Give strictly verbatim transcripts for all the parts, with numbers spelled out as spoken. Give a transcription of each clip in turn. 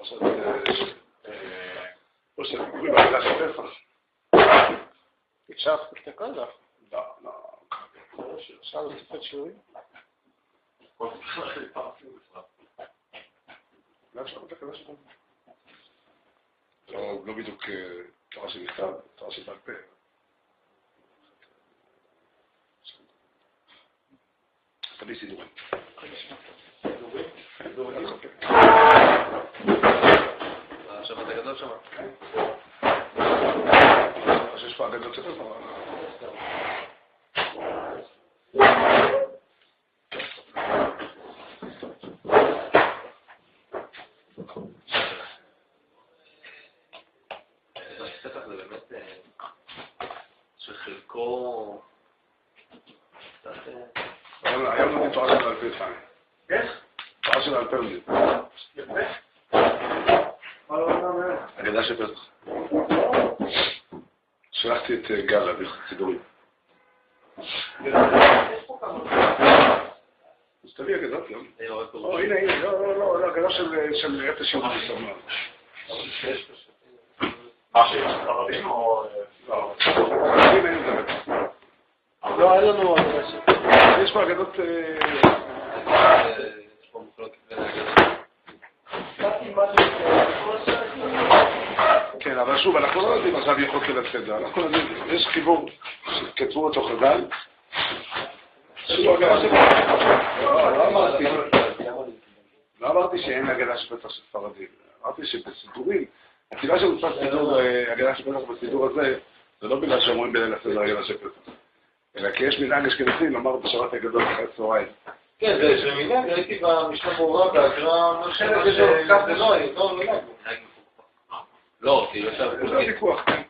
פרשת... פרשת דיבורים בהגדה של פסח. אפשר להפסיק את הכל? לא, לא. אפשר להוסיף שיעורים? לא אפשר לתקלה שלנו. לא בדיוק תורה שנכתב, תורה שבעל פה. תביא סידורים. סידורים? השבת הגדול שם? כן. אז יש פה הגדול של פסח. פסח זה באמת שחלקו היום נגיד תורה של אלפי חיים. איך? תורה של אלפי עומדים. יפה? הגדה של פסח. שלחתי את גל להביא סידורים. אז תביא הגדת גם. או הנה הנה, לא לא לא, הגדה של אפס שיעור בסרמן. אה, שיש חרדים או... לא, חרדים אין את זה. לא, אין לנו הגדה של... יש פה הגדות... יש פה מחלוקת בין הגדות. כן, אבל שוב, אנחנו לא יודעים עכשיו יכול כדת חז"ל. אנחנו יודעים, יש חיבור שכתבו אותו חז"ל. שלא הגדה של... לא, לא אמרתי. לא אמרתי שאין הגדה של פסח של ספרדים. אמרתי שבסידורים, הסיבה שמוצא סידור הגדה של פסח בסידור הזה, זה לא בגלל שאומרים בליל הסדר הגדה של פסח. אלא כי יש מנהג אשכנזי לומר בשבת הגדול אחרי הצהריים. כן, זה מנהג, ראיתי במשנה ברורה, בהגרא מלחמת כך זה לא, לא מנהג. לא, כי יושב... זה לא ויכוח, כן.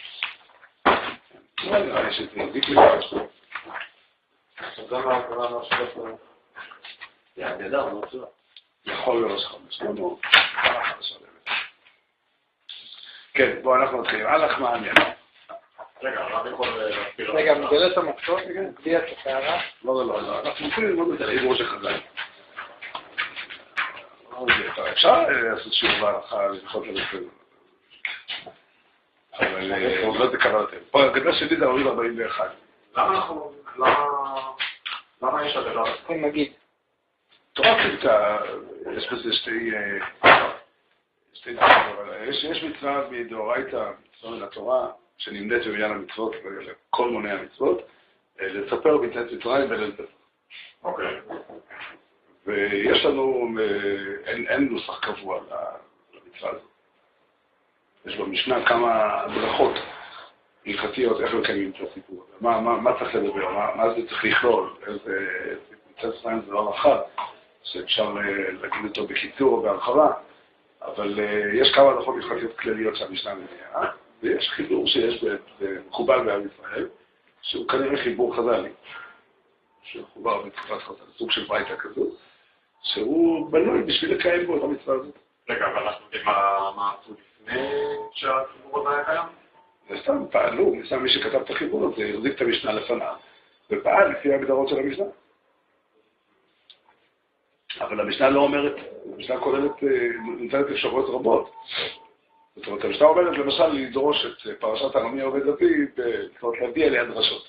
לא נראה, יש את זה, ויכוח. גם ההגרא מלחמת... זה הגדה, הוא לא צורה. יכול להיות חמש, לא נו, כן, בואו אנחנו נתחילים. הלך מעניין. רגע, הרב יכול להסביר... רגע, מגלה את המחשבות, נגביע את הסערה? לא, לא, לא, אנחנו יכולים ללמוד את החיבור של חז"ל. אפשר לעשות שיעור בהלכה, ללכות לבית. אבל לא זה קראתם. פה הגדה שלי זה הוריד ארבעים ואחת. למה אנחנו... למה יש הגדה? כן, נגיד. תורה פלטה, יש בזה שתי... שתי דברים, אבל יש מצווה מדאורייתא, מצווה מן התורה, שנמדית בעניין המצוות, לכל מוני המצוות, לספר ביציאת מצרים בליל פסח. אוקיי. ויש לנו, אין, אין נוסח קבוע למצווה הזאת. יש במשנה כמה מלאכות הלכתיות, איך מקיימים את הסיפור הזה, מה, מה, מה צריך לדבר, מה, מה זה צריך לכלול, איזה יציאת מצרים זה לא רחב, שאפשר להגיד אותו בקיצור או בהרחבה, אבל יש כמה הלכות הלכתיות כלליות שהמשנה מביאה. ויש חיבור שיש מקובל בעם ישראל, שהוא כנראה חיבור חז"לי, שהוא חובר בתקופת חז"ל, סוג של ברייתא כזו, שהוא בנוי בשביל לקיים בו את המצווה הזאת. רגע, אבל אנחנו יודעים מה עשו לפני שהחיבור הזה היה קיים? זה סתם פעלו, סתם מי שכתב את החיבור הזה, הרזיק את המשנה לפניו, ופעל לפי ההגדרות של המשנה. אבל המשנה לא אומרת, המשנה כוללת, נותנת אפשרויות רבות. זאת אומרת, המשנה אומרת למשל לדרוש את פרשת עממי עובד אבי, זאת אומרת להביא אליה דרשות.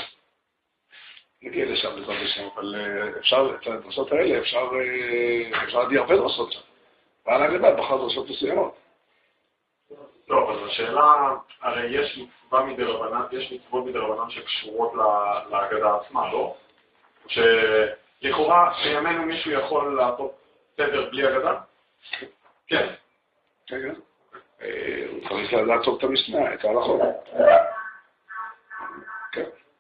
נגיע לשם לזאת השם, אבל אפשר, את הדרשות האלה אפשר, אפשר להביא הרבה דרשות שם. ועל הגדה בחר דרשות מסוימות. לא, אבל השאלה, הרי יש מצווה מדרבנן, יש מצוות מדרבנן שקשורות להגדה עצמה, לא? שלכאורה, בימינו מישהו יכול לעשות סדר בלי הגדה? כן. כן, הוא צריך לדעת טוב את המשנה, את ההלכות. כן.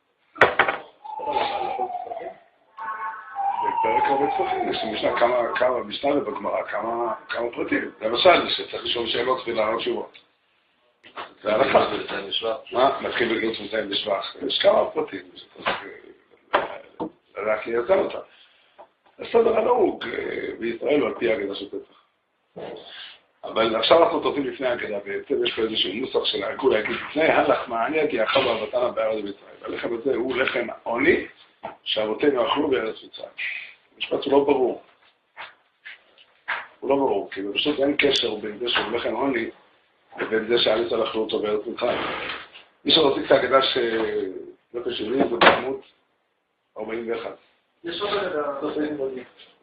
בפרק הרבה צפחים, יש משנה כמה משנה ובגמרא, כמה פרטים. למשל, שצריך לשאול שאלות ולענות תשובות. זה הלכה. מה? נתחיל בגלות מצאים בשבח. יש כמה פרטים שצריך לדעת ליישם אותה. הסדר הנהוג בישראל הוא על פי ההגדה של פסח. אבל עכשיו אנחנו טובים לפני ההגדה, בעצם יש פה איזשהו נוסח של העיכול להגיד לפני, הלך מעניין כי אכל באבותינו בארץ מצרים. הלחם הזה הוא לחם עוני שאבותינו אכלו בארץ מצרים. המשפט הוא לא ברור. הוא לא ברור, כי פשוט אין קשר בין זה שהוא לחם עוני לבין זה שעם ישראל אכלו אותו בארץ מצרים. מי שרוצים את ההגדה שלא קשורים זה בעמוד ארבעים ואחת. יש עוד הגדה, לא בין מודים.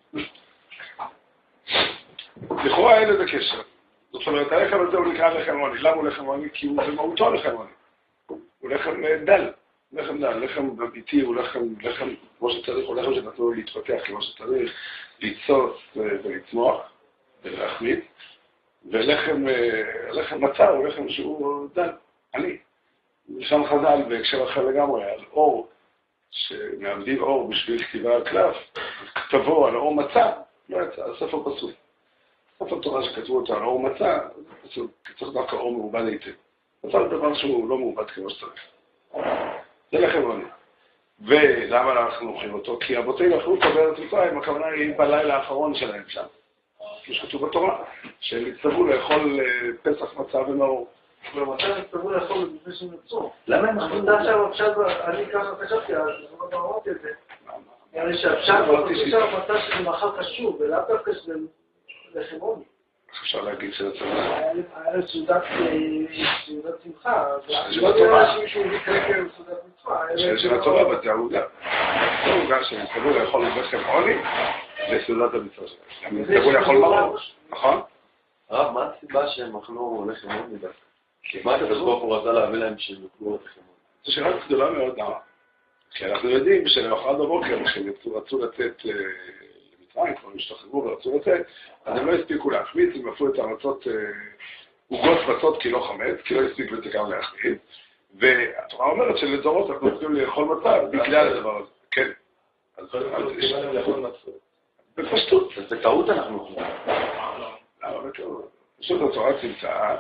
לכאורה אין לזה קשר. זאת אומרת, הלחם הזה הוא נקרא לחם עוני. למה הוא לחם עוני? כי הוא במהותו לחם עוני. הוא לחם דל. לחם דל, לחם ביתי הוא לחם, לחם כמו שצריך, הוא לחם שנתנו לו להתפתח כמו שצריך, ליצוץ ולצמוח ולהחמיד. ולחם לחם מצה הוא לחם שהוא דל, עני. לשם חז"ל בהקשר אחר לגמרי, על אור, שמעמדים אור בשביל כתיבה על קלף, כתבו על אור מצה, לא יצא, הספר פסול. ספר תורה שכתבו אותו על אור מצה, צריך דווקא אור מעובד היטב. מצה זה דבר שהוא לא מעובד כמו שצריך. זה לחם עוני. ולמה אנחנו אוכלים אותו? כי אבותינו אכלו אותו בארץ מצרים, הכוונה היא בלילה האחרון שלהם שם. כפי שכתוב בתורה, שהם הצטוו לאכול פסח מצה ומאור. במתי הצטוו לאכול לפני שהם יצאו? למה הם אכלו? אתה עכשיו, עכשיו, אני ככה חשבתי, אז לא אמרתי את זה. נראה שאפשר, עכשיו מצא שזה מאכל חשוב, ולאו דווקא שזה לחם עוני. אפשר להגיד שזה צריך. היה סעודת שמחה, לא יודע שמישהו הביא כרגע סעודת מצווה. שזה התורה בתעודה. זו עוגה שהם הצטוו לאכול לחם עוני, לסעודת המצווה שלהם. הם הצטוו לאכול מרור, נכון? הרב, מה הסיבה שהם אכלו לחם עוני דווקא? מה הקדוש ברוך הוא רצה להביא להם שהם אכלו לחם עוני? זו שאלה גדולה מאוד, למה? כי אנחנו יודעים שלאחד בבוקר, כשהם רצו לצאת למצרים, כבר השתחררו ורצו לצאת, אז הם לא הספיקו להחמיץ, הם עפו את המצות, עוגות מצות כי לא חמץ, כי לא הספיק לזה גם להחמיץ, והתורה אומרת שלדורות אנחנו צריכים לאכול מצה בגלל הדבר הזה. כן. אז צריכים לאכול מצות. בפשטות. אז בטעות אנחנו אוכלים. למה בטעות? פשוט התורה צמצאה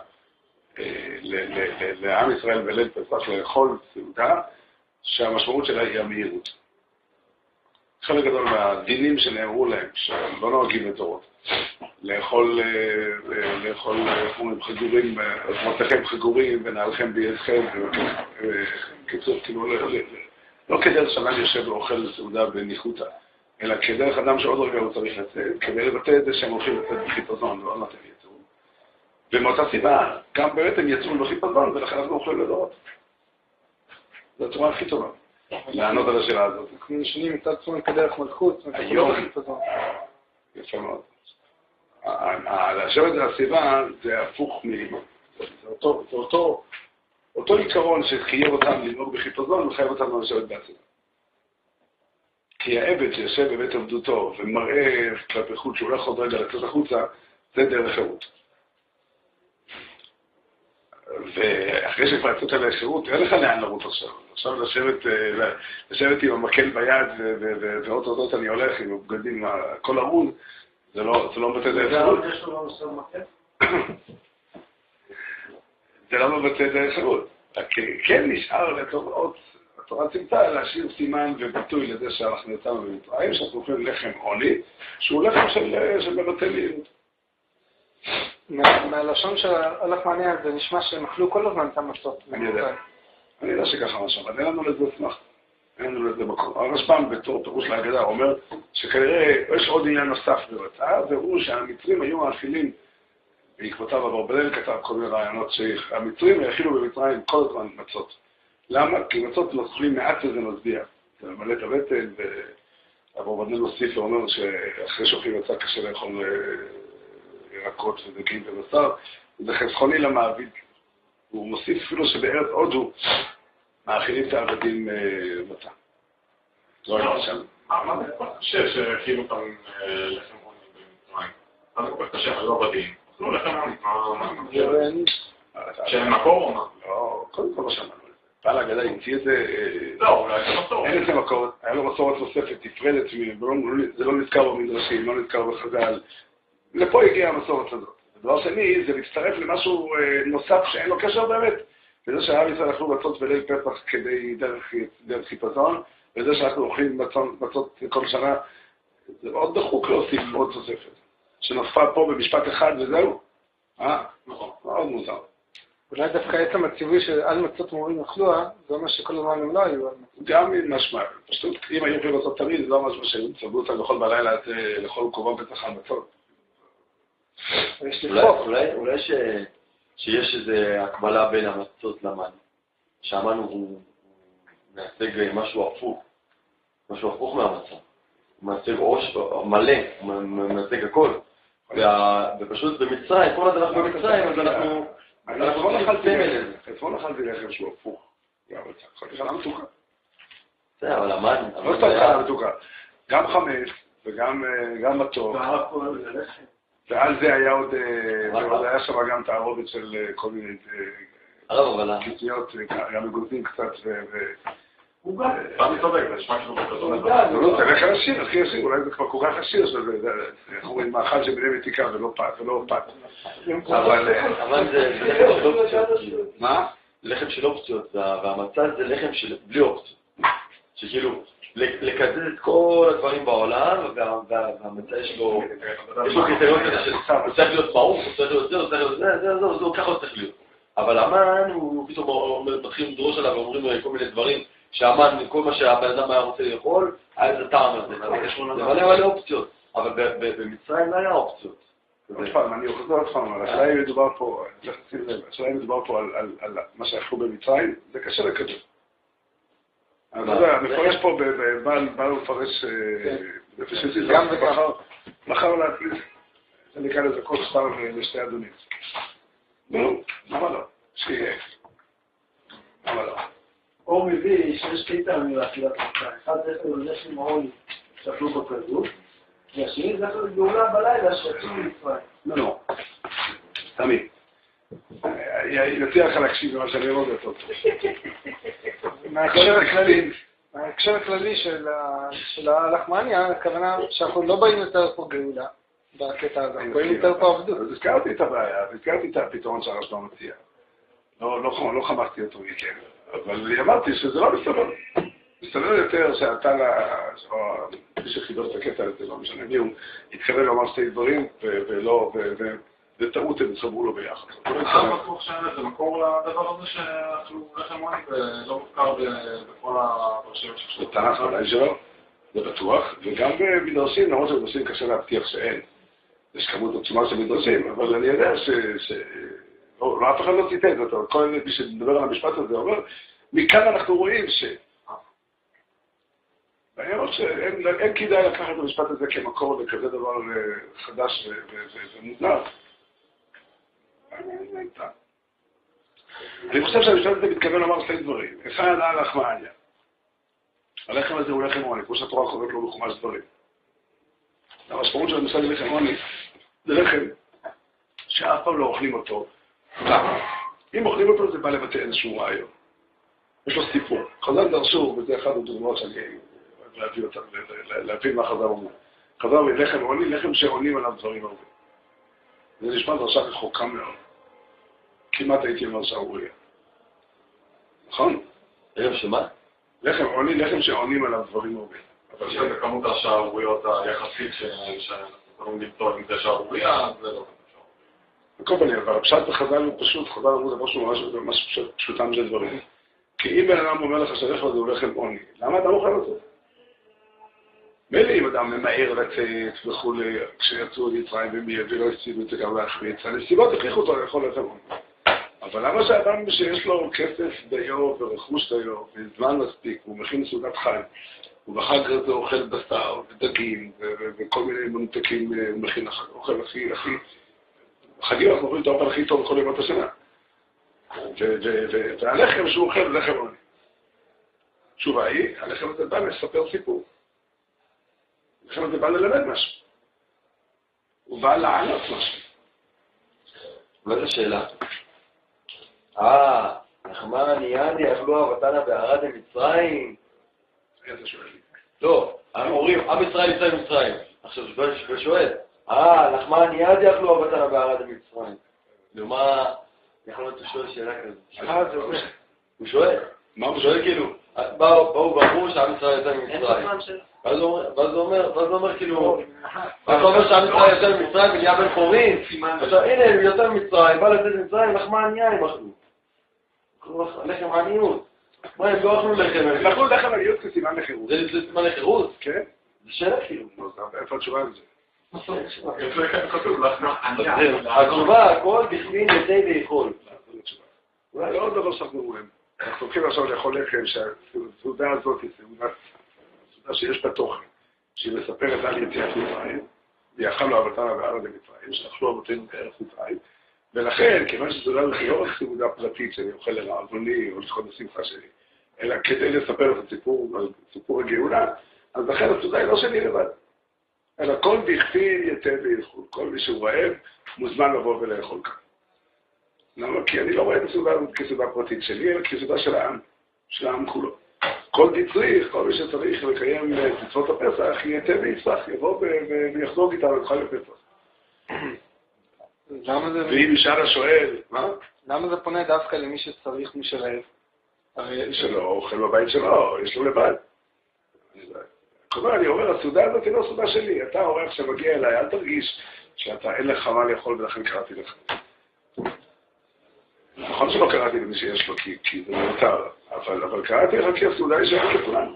לעם ישראל בליל פסח לאכול סעודה שהמשמעות שלה היא המהירות. חלק גדול מהדינים שנאמרו להם, שלא נוהגים לדורות, לאכול, לאכול, חגורים, מותיכם חגורים ונעלכם בידכם, קיצור, כאילו, לא כדרך שאדם יושב ואוכל סעודה בניחותא, אלא כדרך אדם שעוד רגע הוא צריך לצאת, כדי לבטא את זה שהם הולכים לצאת בחיפזון, ועוד נתן יצאו. ומאותה סיבה, גם באמת הם יצאו בחיפזון, ולכן אנחנו אוכלים לדורות. זו הצורה הכי טובה. לענות על השאלה הזאת. כמו שנים מצד צורים כדרך מלכות, היום, יפה מאוד. לשבת על הסיבה זה הפוך מ... זה אותו עיקרון שחייב אותם לנהוג בחיפזון וחייב אותם לשבת בהסיבה. כי העבד שיושב בבית עבדותו ומראה כלפי חוץ שהוא הולך עוד רגע לצאת החוצה, זה דרך חירות. ואחרי שכבר יצאת על השירות, אין לך לאן לרוץ עכשיו. עכשיו לשבת, לשבת עם המקל ביד, ועוד עוד אני הולך עם הבגדים, הכל ארון, זה לא מבטא דרך חירות. יש לו לא עושה מקל? זה לא מבטא דרך חירות. כן נשאר לטובות, התורה צמצה להשאיר סימן וביטוי לזה שאנחנו יצאנו במצרים, שאנחנו אוכלים לחם עוני, שהוא לחם של מבטא מהירות. מהלשון שהלך מעניין, זה נשמע שהם אכלו כל הזמן את המצות. אני יודע. אני יודע שככה משהו, אבל אין לנו לזה סמך. אין לנו לזה מקום. הרשב"ם בתור פירוש להגדה אומר שכנראה יש עוד עניין נוסף בבצע, והוא שהמצרים היו מאכילים, בעקבותיו אברבנאל כתב כל מיני רעיונות שהמצרים האכילו במצרים כל הזמן מצות. למה? כי מצות אוכלים מעט וזה מזביע. זה ממלא את הבטן, ואברבנאל הוסיף ואומר שאחרי שאוכלים מצה קשה לאכול ירקות ודגים ובשר, זה חסכוני למעביד. הוא מוסיף אפילו שבארץ הודו מאכילים את העבדים מצה. לא היה שם. מה זה כל קשה שהכילו אותם לחם עוני במצרים? מה זה כל כך קשה? לא עבדים. אכלו לחם עוני. שאין מקור או מה? לא, קודם כל לא שמענו את זה. בעל ההגדה המציא את זה... לא, אולי זה מסורת. אין את זה מקור, היה לו מסורת נוספת, נפרדת, זה לא נזכר במדרשים, לא נזכר בחז"ל. לפה הגיעה המסורת הזאת. דבר שני, זה להצטרף למשהו נוסף שאין לו קשר באמת. וזה שהעם ישראל אכלו מצות בליל פסח כדי דרך חיפזון, וזה שאנחנו אוכלים מצות כל שנה, זה מאוד דחוק להוסיף עוד תוספת. שנוספה פה במשפט אחד וזהו. אה? נכון. מאוד מוזר. אולי דווקא עצם הציווי שעל מצות מורים אכלו, זה אומר שכל הזמן הם לא היו על מצות. גם משמע. פשוט, אם היו יכולים לעשות תמיד, זה לא משהו שהיו צברו אותם לכל בלילה לאכול קורבן פסח על מצות. אולי שיש איזו הקבלה בין המצות למן, שהמן הוא מייצג משהו הפוך, משהו הפוך מהמצה. הוא מייצג עוש מלא, הוא מייצג הכל. ופשוט במצרים, כל עוד אנחנו במצרים, אז אנחנו... אנחנו לא אכלתי לחם שהוא הפוך. אכלתי חלה מתוקה. זה, אבל המן... לא סתם חלה מתוקה. גם חמץ וגם מתוק. ועל זה היה עוד... ועוד היה שם גם תערובת של כל מיני... קטניות, גם מגוזים קצת ו... הוא גם, פעם מתודק, זה נשמע כאילו בכזו. לא, זה לחם עשיר, הכי עשיר, אולי זה כבר כל כך עשיר, אנחנו רואים מאכל שביני מתיקה ולא פת. אבל זה לחם של אופציות. מה? לחם של אופציות, והמצה זה לחם של בלי אופציות. שכאילו, לקזז את כל הדברים בעולם, והמצה יש לו קריטריון כזה של הוא צריך להיות מעוף, הוא צריך להיות זה, הוא צריך להיות זה, זה, זה, זה, ככה הוא צריך להיות. אבל המן הוא פתאום מתחיל לדרוש עליו ואומרים כל מיני דברים שהמן, כל מה שהבן אדם היה רוצה לאכול, היה איזה טעם הזה. זה מלא מלא אופציות, אבל במצרים לא היה אופציות. עוד פעם, אני חוזר עוד פעם, אבל השאלה אם מדובר פה, השאלה אם מדובר פה על מה שאכלו במצרים, זה קשה לקדם. אני יודע, מפרש פה, בא לפרש נפש יציז, גם מחר להקליט, זה נקרא לזה כל סתם לשתי אדונים. נו, למה לא? שיהיה. למה לא? אור מביא שיש שתי טעמים לאכילת מצה. אחד זה לחם העוני שאכלו בכזות, והשני זה גאולה בלילה שיצאו ממצרים. לא, לא. תמיד. אני מציע לך להקשיב למה שאני אומר אותו. מההקשר הכללי של הלחמניה, הכוונה שאנחנו לא באים יותר פה גאולה בקטע הזה, אנחנו באים יותר פה עבדות. אז הזכרתי את הבעיה, הזכרתי את הפתרון שהרשב"א מציע. לא חמקתי אותו מכן, אבל אמרתי שזה לא מסתבר. מסתבר יותר שאתה, מי שחיבר את הקטע הזה, לא משנה מי, הוא התכוון לומר שתי דברים, ולא, וטעות הם סברו לו ביחד. אני בטוח שזה מקור לדבר הזה שאכלו לחם עוני ולא מוזכר בכל הפרשיות שקשור. זה תנ"ך ודאי שלא, זה בטוח, וגם במדרשים, למרות שבמדרשים קשה להבטיח שאין. יש כמות עצומה של מדרשים, אבל אני יודע ש... לא, אף אחד לא ציטט אותו, כל מי שמדבר על המשפט הזה אומר, מכאן אנחנו רואים ש... ואני אומר שאין כדאי לקחת את המשפט הזה כמקור לכזה דבר חדש ומוזר. אני חושב שהמשפט הזה מתכוון לומר שתי דברים. אחד על הלחמניה. הלחם הזה הוא לחם עוני, כמו שהתורה קוראת לו בחומש דברים. המשמעות של המושג לחם עוני זה לחם שאף פעם לא אוכלים אותו. למה? אם אוכלים אותו זה בא לבטא איזשהו רעיון. יש לו סיפור. חז"ל דרשו, וזה אחד הדוגמאות שאני להביא אותם, להבין מה חז"ל אומר. חז"ל אומר לחם עוני, לחם שעונים עליו דברים הרבה. זה נשמע דרשה רחוקה מאוד. כמעט הייתי אומר שערוריה. נכון? לחם שמה? לחם עוני, לחם שעונים עליו דברים הרבה. אבל שזה כמות השערוריות היחסית שאנחנו יכולים לבטוא עם זה שערוריה, זה לא שערוריה. בכל פנים, אבל הפשט בחז"ל הוא פשוט, חז"ל אמרו דבר שהוא ממש פשוטם של דברים. כי אם בן אדם אומר לך שהלחם הזה הוא לחם עוני, למה אתה אוכל אותו? מילא אם אדם ממהר לצאת וכולי, כשיצאו למצרים ולא הסציבו את זה גם להחמיץ, הנסיבות הכריחו אותו לאכול לחם עוני. אבל למה שאדם שיש לו כסף דיו ורכוש דיו וזמן מספיק, הוא מכין סעודת חג, ובחג הזה אוכל בשר ודגים וכל מיני מנותקים, הוא מכין אוכל הכי, הכי, בחגים אנחנו אוכלים את האוכל הכי טוב בכל ימות השנה. והלחם שהוא אוכל זה לחם עוני. תשובה היא, הלחם הזה בא לספר סיפור. הלחם הזה בא ללמד משהו. הוא בא לענות משהו. וזו שאלה. אה, נחמן יעני אכלו אבתנה בערד במצרים. איזה שואל לי. לא, אומרים, עם ישראל יצא ממצרים. עכשיו שואל, אה, נחמן יעני אכלו אבתנה בערד במצרים. ומה, יכול להיות שואל שאלה כזאת. אה, זה אומר. הוא שואל. מה הוא שואל כאילו, באו בחרו שעם ישראל יצא ממצרים. ואז הוא אומר כאילו, ואז הוא אומר שעם ישראל יצא ממצרים ונהיה בן חורין. עכשיו הנה, הוא יצא ממצרים, בא לצאת ממצרים, נחמן יעני אכלו. לחם עניות. מה, הם לא אכלו לחם עניות? הם אכלו לחם עניות כסימן לחירות. זה סימן לחירות? כן. זה שאלה כאילו. איפה התשובה על זה? התשובה, הכל בפנים ידי ויכול. אולי עוד דבר שאנחנו רואים. אנחנו הולכים עכשיו לאכול לחם שהסעודה הזאת היא סעודה שיש בה תוכן, שהיא מספרת על יציאת מצרים, ויאכלנו אבותינו בארץ מצרים, שאכלו אבותינו בארץ מצרים, ולכן, כיוון שסעודה היא לא רק סעודה פרטית שאני אוכל לרעבוני או לזכות השמחה שלי, אלא כדי לספר את הסיפור, סיפור הגאולה, אז לכן הסעודה היא לא שלי לבד. אלא כל דכפין יתה ויאכול, כל מי שהוא רעב מוזמן לבוא ולאכול כאן. למה? כי אני לא רואה את הסעודה כסעודה פרטית שלי, אלא כסעודה של העם, של העם כולו. כל דצריך, כל מי שצריך לקיים את מצוות הפסח, יתה ויצרח, יבוא ויחזור איתנו את חג הפסח. ואם ישאל השואל, מה? למה זה פונה דווקא למי שצריך, מי שרעב? הרי שלו, אוכל בבית שלו, יש לו לבד. כלומר, אני אומר, הסעודה הזאת היא לא סעודה שלי. אתה אורח שמגיע אליי, אל תרגיש שאתה אין לך מה לאכול ולכן קראתי לך. נכון שלא קראתי למי שיש לו, כי, כי זה מיותר, אבל, אבל קראתי לך כי הסעודה היא שייכת לכולנו.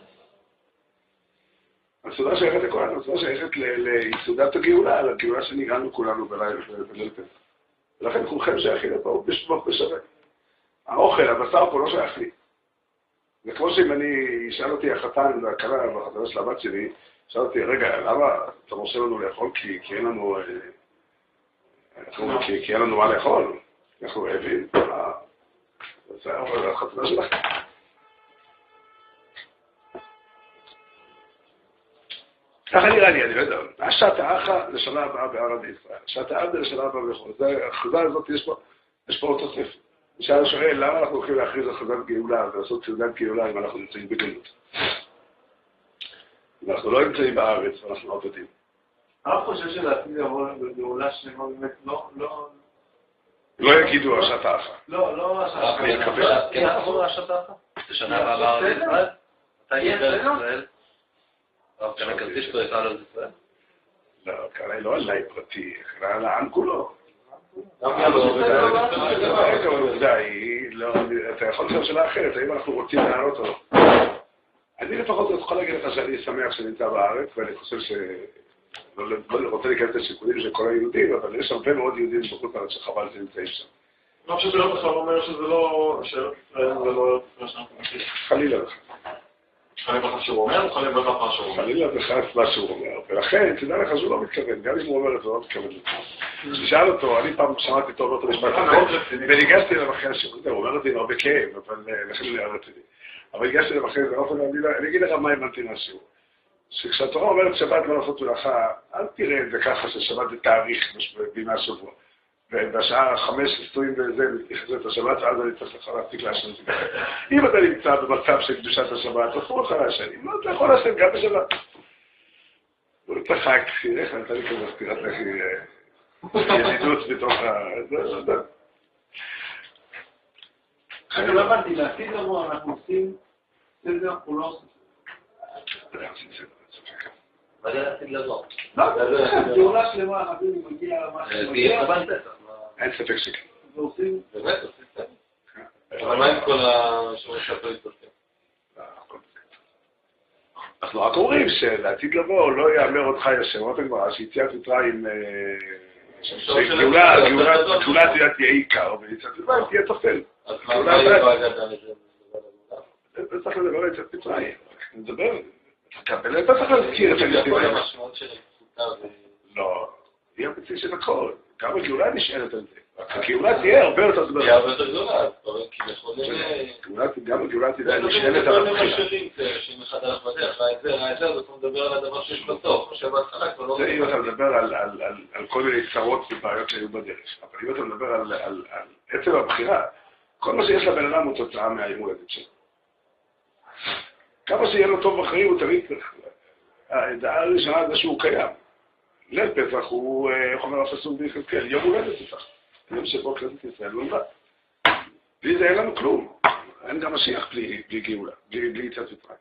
הסעודה שייכת לכולנו, הסעודה שייכת לסעודת הגאולה, לגאולה שניגענו כולנו בליל פסח. ולכן כולכם שייכים לפה בשבוך בשווה. האוכל, הבשר פה לא שייך לי. זה כמו שאם אני, ישאל אותי החתן והכלה בחתנה של הבת שלי, שאל אותי, רגע, למה אתה מרשה לנו לאכול? כי, כי אין לנו, כי, כי אין לנו מה לאכול. אנחנו רעבים. זה החתנה שלך. ככה נראה לי, אני לא יודע. השעת האחה לשנה הבאה בערד ישראל. השעת האבדה לשנה הבאה בחול. ההכרזה הזאת, יש פה, יש פה אותו ספר. נשאל שואל, למה אנחנו הולכים להכריז הכרזת גאולה ולעשות סעודת גאולה אם אנחנו נמצאים בגלות? אם אנחנו לא נמצאים בארץ ואנחנו לא יודעים. אני חושב שלעתיד לבוא בגאולה שלמה באמת לא... לא יגידו השעת האחה. לא, לא השעת האחה. כן, אנחנו השעת האחה? זה שנה הבאה בארץ ישראל? אתה יהיה בארץ ישראל? אבל כאן הכרטיס פה יצא על ישראל? לא, כאן לא עליי פרטי, כאן על העם כולו. אתה יכול לשאול שאלה אחרת, האם אנחנו רוצים לענות או לא? אני לפחות יכול להגיד לך שאני שמח שנמצא בארץ, ואני חושב ש... לא רוצה להיכנס לשיקולים של כל היהודים, אבל יש הרבה מאוד יהודים בחוץ לארץ שחבל שנמצאים שם. אני חושב שלא בכלל אומר שזה לא... שאלות ישראל זה לא... חלילה לך. חלילה בכלל שהוא אומר, או חלילה בכלל מה שהוא אומר? חלילה בכלל מה שהוא אומר, ולכן תדע לך שהוא לא מתכוון, גם אם הוא אומר את זה, לא מתכוון לזה. כששאל אותו, אני פעם שמעתי אותו אומר את המשפט הזה, וניגשתי אליו אחרי השירות, הוא אומר את זה עם הרבה כאב, אבל לכן אני ארדתי לי. אבל ניגשתי אליו אחרי זה, אני אגיד לך מה הבנתי מהשיעור. שכשהתורה אומרת שבת לא לעשות מלאכה, אל תראה את זה ככה ששבת זה תאריך בימי השבוע. ובשעה חמש עשרים וזה, נכנס את השבת, אז אני צריך לך להפסיק לעשן את זה. אם אתה נמצא במצב של קדושת השבת, אסור לך לעשן. אם לא, אתה יכול לעשן גם בשבת. הוא צחק, איך נתן לי כזה סתירת לכי ידידות בתוך ה... אני לא הבנתי, לעתיד לבוא אנחנו עושים סדר, אנחנו לא עושים סדר. מה זה לעתיד לבוא? לא, זה גאולה שלמה, אנחנו מגיע למה שמגיע. אין ספק שכן. ועושים... באמת, עושים סדר. אבל מה עם כל השומרים שאתה התפרקים? אנחנו רק אומרים שלעתיד לבוא לא יאמר אותך ישר, אומרת הגמרא, שיציאת מצרים, גאולה תהיה עיקר, ויציאת מצרים תהיה תפל. אז מה יהיה בהגדה? זה צריך לדבר על יציאת מצרים, נדבר, תקבל, אתה צריך להזכיר את היציאת מצרים. לא, היא המציא של הכל, גם הגאולה נשארת על זה. הגאולה תהיה הרבה יותר גדולה. תהיה הרבה יותר גדולה, כי יכולים... גם הגאולה תהיה נשארת על הבחינה. שאם אחד הלך בדרך, ראה את זה, ראה את זה, אז אתה מדבר על הדבר שיש בסוף, חושב בהתחלה כבר לא... זה אם אתה מדבר על כל מיני צרות ובעיות שהיו בדרך. אבל אם אתה מדבר על עצם הבחירה, כל מה שיש לבן אדם הוא תוצאה מהיום הולדת שלו. כמה שיהיה לו טוב בחיים הוא תמיד... הדעה הראשונה זה שהוא קיים. ליל פסח הוא חומר הפסוק ביחזקאל, יום הולדת פסח. יום שבו כנסת ישראל לא נולד. בלי זה אין לנו כלום. אין גם משיח בלי גאולה, בלי יציאת מצרים.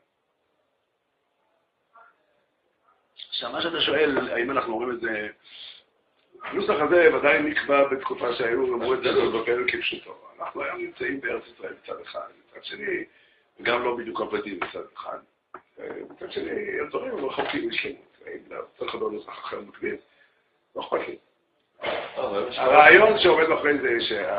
עכשיו, מה שאתה שואל, האם אנחנו אומרים את זה... הנוסח הזה ודאי נקבע בתקופה שהיו אמרו את זה בפרק כפשוטו. אנחנו היום נמצאים בארץ ישראל מצד אחד, מצד שני, גם לא בדיוק עבדים מצד אחד. מצד שני, הדברים הם רחוקים משלמות. צריך לדעת נוסח אחר מקביל. לא אכפת לי. הרעיון שעומד אחרי זה,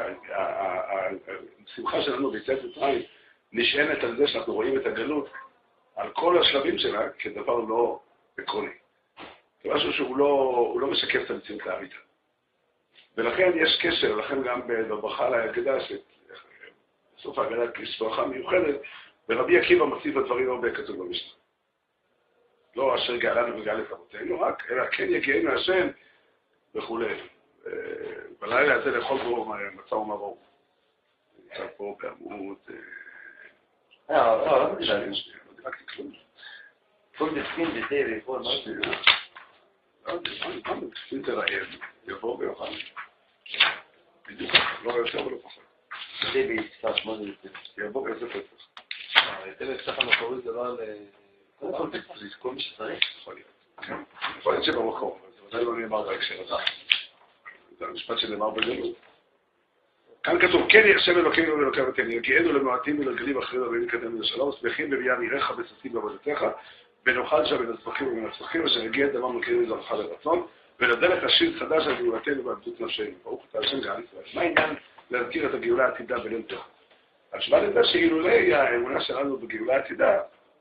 שהשמחה שלנו ביציאת מצרים נשענת על זה שאנחנו רואים את הגלות על כל השלבים שלה כדבר לא עקרוני. זה משהו שהוא לא, לא משקף את המציאות האמיתית. ולכן יש קשר, לכן גם בברכה להגדה, בסוף ההגדה יש ברכה מיוחדת, ורבי עקיבא מוסיף הדברים הרבה כתוב במשנה. לא אשר גאלנו וגאל את אבותינו, רק אלא כן יגיענו השם וכו'. בלילה הזה לאכול בו מצא ומרור. נמצא פה בעמוד... אה, לא, לא מדינה. לא דירקתי כלום. כל דסקין דתי לאכול, מה זה? לא, דסקין תרעב, יבוא ויוכל. בדיוק, לא יותר ולא פחות. דתי ביצפת, מה זה יותר? יבוא ויעשה פסח. יותר בפסח המקורי זה לא על... קודם כל פסח, זה כל מי שצריך. יכול להיות. יכול להיות שבמקום, אבל זה ודאי לא נאמר בהקשר הזה. זה המשפט שנאמר בגלות. כאן כתוב, כן ישם אלוקינו ואלוקי אבותינו, יגיענו למועטים ולגלים אחרים רבים יקדמנו לשלום, שמחים בביאה מירך וששים בעבודתך, ונאכל שם בין הצמחים ובין הצמחים, אשר יגיע דבר מכירים לזרעך לרצון, ונדלך השיר חדש על גאולתנו ועבדות נפשנו. ברוך אתה השם גאל ישראל. מה העניין להזכיר את הגאולה העתידה בליל פסח? התשובה לזה שאילולי האמונה שלנו בגאולה העתידה,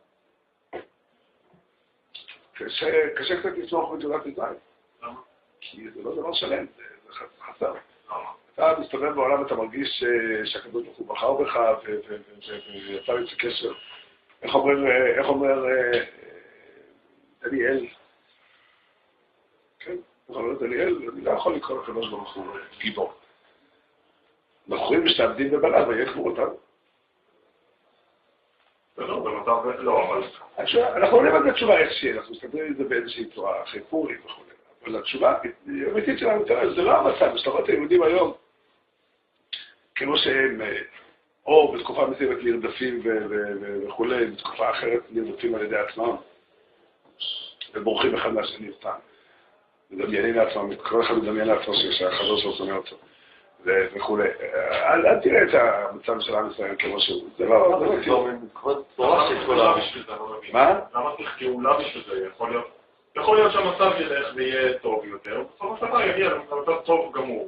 קשה, קשה קצת לסמוך בגאולת מצרים. למה? כי זה לא דבר שלם, זה, זה חסר. אתה מסתובב בעולם, אתה מרגיש שהקדוש ברוך הוא בחר בך ויצא איזה קשר. איך אומר, איך אומר דניאל? כן, איך אומר דניאל? אני לא יכול לקרוא לקדוש ברוך הוא גיבור. בחורים משתעבדים בבלד ויקברו אותנו. לא, במצב, לא, אבל... אנחנו עולים על זה תשובה איך שיהיה, אנחנו מסתכלים את זה באיזושהי צורה, אחרי פורים וכו'. אבל התשובה האמיתית שלנו, זה לא המצב, משלחות היהודים היום, כמו שהם או בתקופה מסוימת נרדפים וכו', בתקופה אחרת נרדפים על ידי עצמם, ובורחים אחד מהשני סתם. מדמיינים לעצמם, כל אחד מדמיין לעצמו שהחבר שלו שונא אותו, וכו'. אל תראה את המצב של עם ישראל כמו שהוא, זה לא... מה? למה צריך גאולה בשביל זה? יכול להיות שהמצב ילך ויהיה טוב יותר, בסוף השנה יגיע למצב טוב גמור.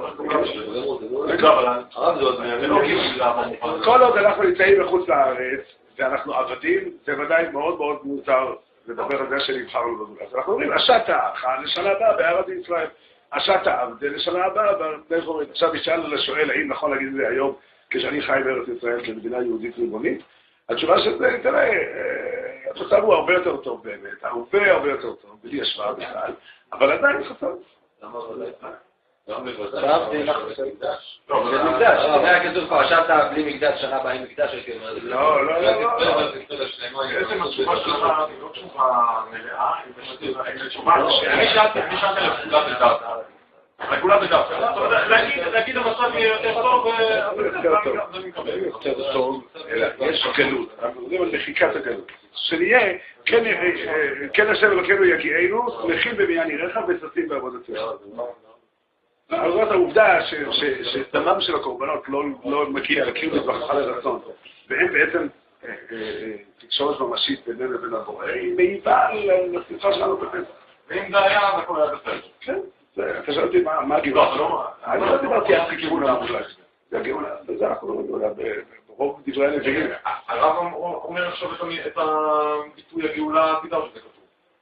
כל עוד אנחנו נמצאים מחוץ לארץ ואנחנו עבדים, זה ודאי מאוד מאוד מוזר לדבר על זה שנבחרנו בגאולה. אז אנחנו אומרים, השעת האחת לשנה הבאה בארץ ישראל, השעת העבד לשנה הבאה, עכשיו ישאל לשואל האם נכון להגיד את זה היום כשאני חי בארץ ישראל כמדינה יהודית ריבונית. התשובה של זה, תראה, המצב הוא הרבה יותר טוב באמת, הרבה הרבה יותר טוב, בלי השוואה בכלל, אבל עדיין חסר. למה לא להיפך? גם לבטא. רבתי אנחנו של מקדש. זה מקדש, זה היה כתוב פרשת בלי מקדש שנה הבאה עם מקדש. לא, לא, לא, לא. בעצם התשובה שלך היא לא תשובה מלאה, היא תשובה שאני שאלתי על הפקולה בדעת. הפקולה בדעת. להגיד המצב יהיה יותר טוב, זה מקבל. יותר טוב, יש גלות. אנחנו מדברים על מחיקת הגלות. שנהיה, כן השם אלוקינו יגיענו, שמחים בבניין עירך וששים בעבודתך. אבל זאת העובדה שדמם של הקורבנות לא מגיע לקיר מזבחך לרצון, והם בעצם תקשורת ממשית בינינו לבין הבורא, היא מעיבה על השמחה שלנו בפסח. ואם זה היה, זה כבר היה בסדר. כן, אתה שאלתי מה הגאולה. אני לא דיברתי על גאולה מושלג. זה הגאולה, וזה אנחנו לא גאולה ברוב דברי הנביאים. הרב אומר עכשיו את הביטוי הגאולה העתידה שזה כתוב.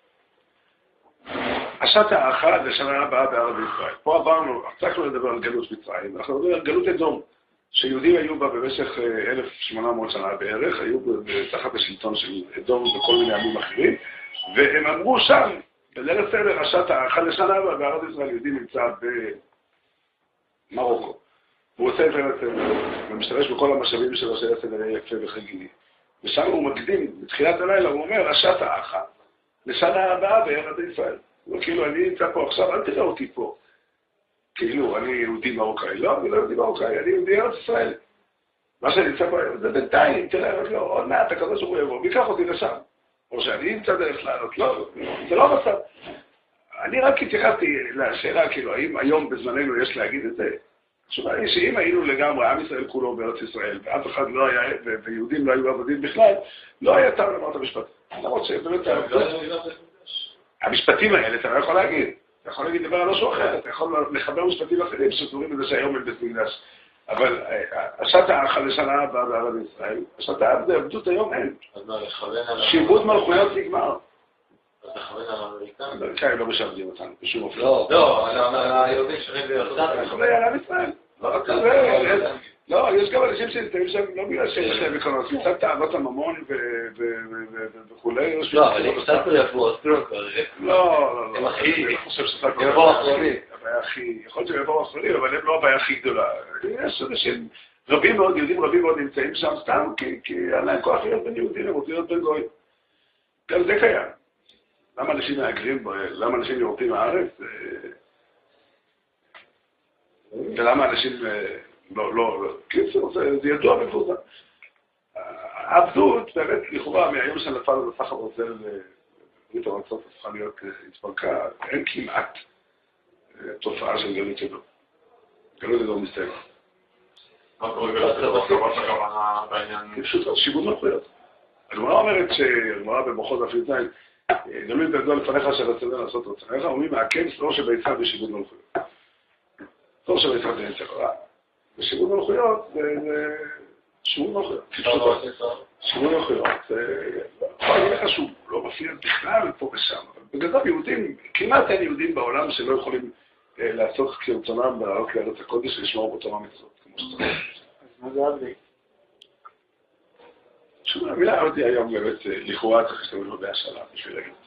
השעת האחת לשנה הבאה בארץ ישראל. פה עברנו, הפסקנו לדבר על גלות מצרים, אנחנו מדברים על גלות אדום, שיהודים היו בה במשך אלף ושמונה מאות שנה בערך, היו תחת השלטון של אדום וכל מיני עמים אחרים, והם אמרו שם, בליל הסדר, השעת האחת לשנה הבאה בארץ ישראל, יהודים נמצא במרוקו. הוא עושה את ליל הסדר, ומשתמש בכל המשאבים שלו של הסדר יהיה יפה וחגיגי. ושם הוא מקדים, בתחילת הלילה הוא אומר, השעת האחת לשנה הבאה בארץ ישראל. כאילו, אני נמצא פה עכשיו, אל תראה אותי פה. כאילו, אני יהודי מרוקאי. לא, אני לא יהודי מרוקאי, אני יהודי ארץ ישראל. מה שאני נמצא פה היום, זה בינתיים, תראה, לא, עוד מעט, הקדוש ברוך הוא יבוא, ויקח אותי לשם. או שאני נמצא דרך לעלות, לא, זה לא מצב. אני רק התייחסתי לשאלה, כאילו, האם היום בזמננו יש להגיד את זה? התשובה היא שאם היינו לגמרי, עם ישראל כולו בארץ ישראל, ואף אחד לא היה, ויהודים לא היו עבדים בכלל, לא היה טעם לומר את המשפט. למרות שבאמת המשפטים האלה, אתה לא יכול להגיד. אתה יכול להגיד דבר על משהו אחר, אתה יכול לחבר משפטים אחרים שתורים לזה שהיום אין בית מקדש. אבל השעת האחל לשנה הבאה בערב ישראל, השעת העבדות היום אין. שיבוד מלכויות נגמר. אז לכוון על האמריקאים? האמריקאים לא משעבדים אותנו, בשום אופן. לא, לא, על היהודים שחיים בירושלים. לכוון על עם ישראל. לא, יש גם אנשים שנמצאים שם, לא בגלל שיש להם עקרונות, קצת תאוות הממון וכולי. לא, אבל הם קצת יבואו, לא, לא, לא. הם הכי, אני חושב שזה יבואו אחרונים. הבעיה הכי, יכול להיות שהם יבואו אחרונים, אבל הם לא הבעיה הכי גדולה. יש אנשים רבים מאוד, יהודים רבים מאוד נמצאים שם סתם, כי אין להם כוח להיות בין יהודים, הם רוצים להיות בין גויים. גם זה קיים. למה אנשים מהגרים בו, למה אנשים יורדים מהארץ? ולמה אנשים לא, לא, קיצור, זה ידוע בגבודה. העבדות, באמת, לכאורה, מהיום שנפל בסחר ברזל ברית המועצות הפכה להיות התפרקה, אין כמעט תופעה של גלות ידו. גלות ידו מסתיים. מה קורה גלות ידו? מה הכוונה בעניין? פשוט, שיבוד מלכויות. הגמרא אומרת שהגמרא במוחות והפליטיים, גלות ידו לפניך שרצה לעשות רצונך, אומרים מעקם סלור שביצה בשיבוד מלכויות. סלור שביצה ביצה רע. ושיבוד מלכויות זה שיבוד מלכויות. שיבוד מלכויות זה לא חשוב, לא מופיע בכלל פה ושם. בגדול יהודים, כמעט אין יהודים בעולם שלא יכולים לעשות כרצונם לעלות לארץ הקודש ולשמור בו תורה מצוות, כמו שצריך. אז מה זה עבדי? שוב, המילה עבדי היום באמת לכאורה צריך להשתמש בה בהשאלה בשביל להגיד.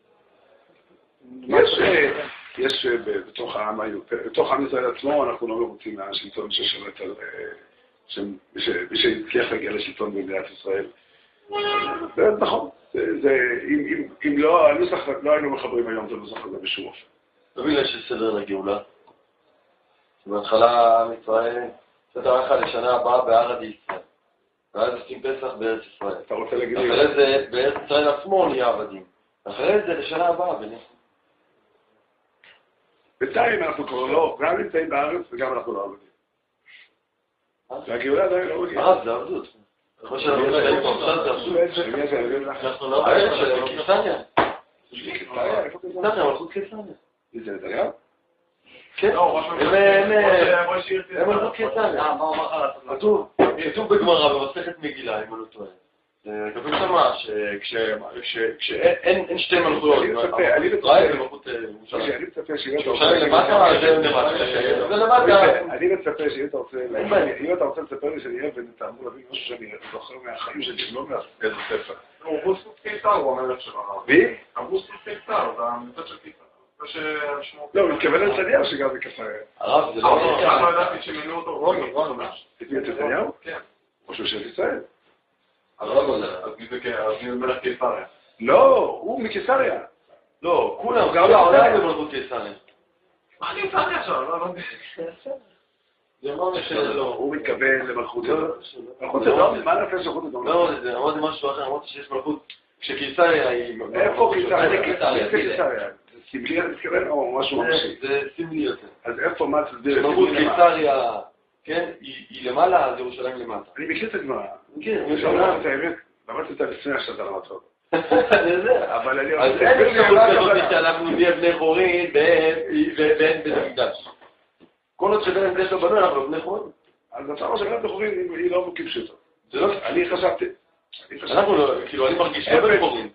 יש בתוך העם, בתוך עם ישראל עצמו, אנחנו לא מרוצים מהשלטון ששולט על, מי שהצליח להגיע לשלטון במדינת ישראל. זה נכון, אם לא, הנוסח לא היינו מחברים היום את הנוסח הזה בשום אופן. לא בגלל שסדר לגאולה. בהתחלה עם ישראל, סדר אחד לשנה הבאה בערד ישראל. ואז עושים פסח בארץ ישראל. אתה רוצה להגיד לי? אחרי זה בארץ ישראל עצמו נהיה עבדים. אחרי זה לשנה הבאה בנס. בינתיים אנחנו כבר לא, גם נמצאים בארץ וגם אנחנו לא עבדים. והגאולה עדיין לא מגיעה. אה, זה עבדות. כמו שאנחנו נמצאים פה, עכשיו זה עבדות. אנחנו לא עבדים של קיסניה. קיסניה, מלכות קיסניה. זה נתניהו? כן, הם מלכות קיסניה. כתוב, כתוב בגמרא במסכת מגילה, אם אני לא טועה. כתוב שמה שכשאין שתי מלכויות, אני מצפה שאם אתה רוצה לספר לי שאני אהיה ואתה אמור להביא משהו שאני זוכר מהחיים שלי, לא מאיזה ספר. אוגוסטוס קיסר הוא המלך של הרב. מי? אוגוסטוס קיסר, זה המצד של קיסר. לא, הוא מתכוון לנתניהו שגר בקסר. הרב, זה לא... אני לא ידעתי שמינו אותו רוני, רוני. את מי את נתניהו? כן. ראש של ישראל. הרב הזה, אז מי מלך קיסריה? לא, הוא מקיסריה. לא, כולם, גם לעולם במלכות קיסריה. מה אני הצעתי עכשיו? לא הבנתי. זה אמרנו שלא. הוא מתכוון למלכות אדום. מלכות אדום? מה נפל של מלכות אדום? לא, זה אמרתי משהו אחר, אמרתי שיש מלכות כשקיסריה היא... איפה קיסריה? זה קיסריה. זה סמלי, אני מתכוון, או משהו ממשי? זה סמלי יותר. אז איפה, מה תסביר? מלכות קיסריה, כן, היא למעלה, אז ירושלים למטה. אני מכיר את הגמרא. כן, אני למדתי את האמת, למדתי את לפני השתה למדתי אותו. זה זה. אבל אני... אז אין אפשרות כזאת שאנחנו נהיה בני חורין ואין בית המקדש. כל עוד שבן המקדש לא בנו, אנחנו בני חורין. אז הצעה שבן בחורין היא לא מוקים פשוטה. זה לא... אני חשבתי... אנחנו לא... כאילו, אני מרגיש לא בן חורין.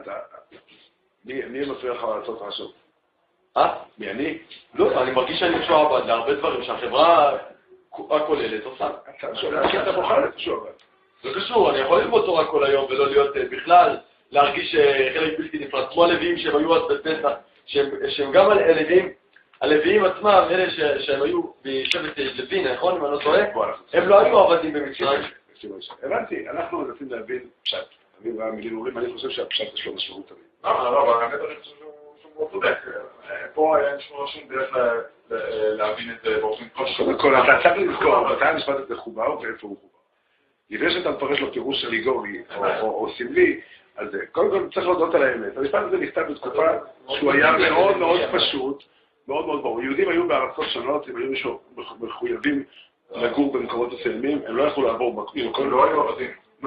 מי מפריע לך לעשות משהו? אה? מי אני? לא, אני מרגיש שאני משועבד להרבה דברים שהחברה הכוללת עושה. אתה שואל, שאתה בוחר את השועבד. זה קשור, אני יכול ללמוד תורה כל היום ולא להיות בכלל, להרגיש חלק בלתי נפרד, כמו הלוויים שהם היו אז בפסח, שהם גם הלוויים, הלוויים עצמם, אלה שהם היו בשבט לוין, נכון? אם אני לא טועה, הם לא היו עבדים במצרים. הבנתי, אנחנו מנסים להבין פשט. אני והמילים אומרים, אני חושב שהפשט יש לו משמעות תמיד. לא, לא, אבל האמת אני חושב שהוא צודק. פה אין שום דרך להבין את זה באופן כלשהו. קודם כל, אתה צריך לזכור, מתי המשפט הזה חובר ואיפה הוא חובר. לפני שאתה מפרש לו פירוש אליגורי או סמלי, אז קודם כל צריך להודות על האמת. המשפט הזה נכתב בתקופה שהוא היה מאוד מאוד פשוט, מאוד מאוד ברור. יהודים היו בארצות שונות, הם היו מחויבים לגור במקומות מסוימים, הם לא יכלו לעבור מקום. לא היו עבדים. מה?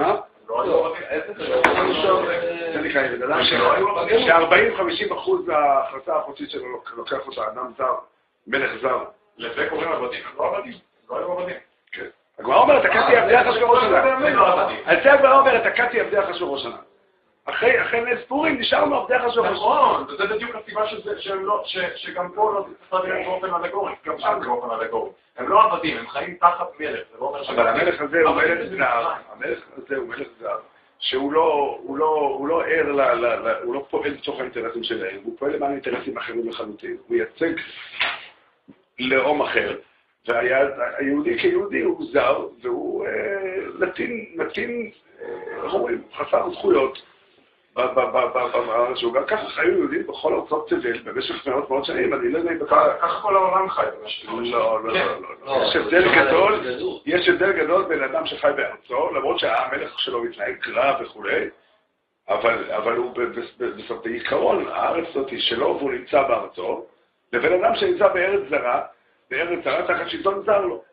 ש-ארבעים חמישים אחוז ההכנסה החודשית שלו לוקח אותה אדם זר, מלך זר. לזה קוראים עבדים, הם לא עבדים, לא היו עבדים. כן. הגמרא אומרת, הקעתי עבדי אחשוורוש שנה. על זה הגמרא אומרת, הקעתי עבדי אחשוורוש שנה. אחרי נס פורים נשארנו עבדי אחשוורוש שנה. נכון, וזה בדיוק הסיבה שגם פה לא תצטרך להיות באופן אלגורי, גם שם באופן אלגורי. הם לא עבדים, הם חיים תחת מלך. אבל המלך הזה הוא מלך זר, המלך הזה הוא מלך זר, שהוא לא ער, הוא לא פועל בתוך האינטרסים שלהם, הוא פועל למען אינטרסים אחרים לחלוטין, הוא מייצג לאום אחר, והיהודי כיהודי הוא זר, והוא נתין, איך אומרים, חסר זכויות, שהוא גם ככה חיו יהודים בכל ארצות תבל במשך מאות מאות שנים, אני לא יודע אם ככה כל העולם חי. לא, לא, לא. יש הבדל גדול, יש הבדל גדול בין אדם שחי בארצו, למרות שהמלך שלו מתנהג רע וכו', אבל הוא בעיקרון, הארץ הזאת היא שלו והוא נמצא בארצו, לבין אדם שנמצא בארץ זרה, בארץ זרה תחת שלטון זר לו.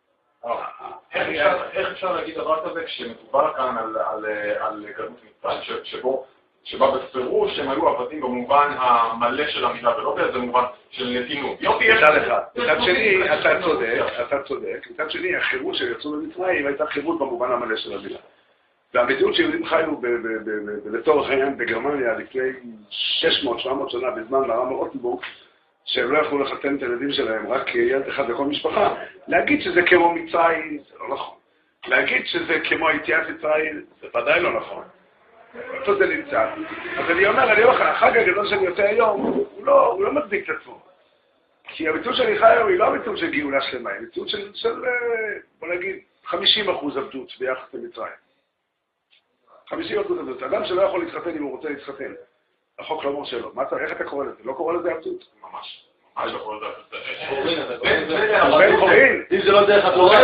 איך אפשר להגיד דבר כזה כשמדובר כאן על גלות מצרים, שבה בפירוש הם היו עבדים במובן המלא של המילה ולא באיזה מובן של נתינות. מצד אחד. מצד שני, אתה צודק, אתה צודק. מצד שני, החירות שיצאו במצרים הייתה חירות במובן המלא של המילה. והמציאות שיהודים חיו לצורך העניין בגרמניה לפני שש מאות שבע מאות שנה בזמן מרם רוטנבורג, שהם לא יכלו לחתן את הילדים שלהם, רק ילד אחד לכל משפחה, להגיד שזה כמו מצרים, זה לא נכון. להגיד שזה כמו יציאת מצרים, זה ודאי לא נכון. איפה זה נמצא? אז אני אומר, אני אומר לך, החג הגדול שאני יוצא היום, הוא לא, הוא לא מצדיק את עצמו. כי המציאות שאני חי היום היא לא המציאות של גאולה שלמה, היא מציאות של, של, בוא נגיד, חמישים אחוז עבדות ביחס למצרים. חמישים אחוז עבדות. אדם שלא יכול להתחתן אם הוא רוצה להתחתן. החוק לא אומר שלו. מה, איך אתה קורא לזה? לא קורא לזה עבדות? ממש. ממש לא קורא לזה. בן חורין. אם זה לא דרך התורה,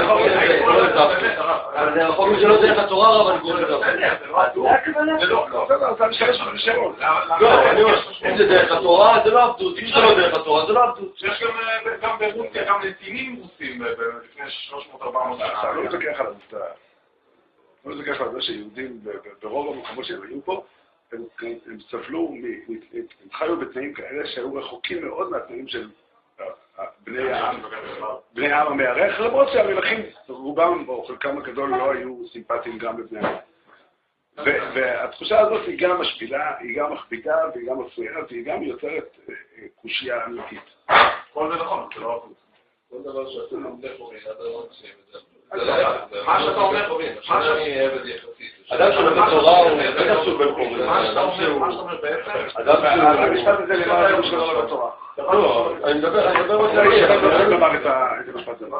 אבל החוק זה לא דרך התורה, אבל קורא לזה. זה לא. אתה משתמש בשאלות. אם זה דרך התורה, זה לא עבדות. אם זה לא דרך התורה, זה לא עבדות. יש גם ברוסיה, גם נתינים רוסים לפני שלוש מאות ארבע מאות שנה. אתה לא מתווכח על זה. לא מתווכח על זה שיהודים ברוב המקומות שהם היו פה, הם סבלו, הם חיו בתנאים כאלה שהיו רחוקים מאוד מהתנאים של בני העם, בני העם המארח, למרות שהמלכים רובם או חלקם הגדול לא היו סימפטיים גם בבני העם. והתחושה הזאת היא גם משפילה, היא גם מכבידה והיא גם מפריעה, והיא גם יוצרת קושיה אמיתית. כל זה נכון, זה לא עבוד. כל דבר שאתה אומר פה, אתה לא מקשיב את זה. מה שאתה אומר פה, מה שאני עבד יחסית. אדם שלומד תורה הוא בטח שהוא בן חורין. מה שאתה אומר בעצם? אדם שהוא... המשפט הזה למעלה הוא שלא לא בתורה. לא, אני מדבר, אני מדבר עוד אני לא יכול לומר את המשפט הזה.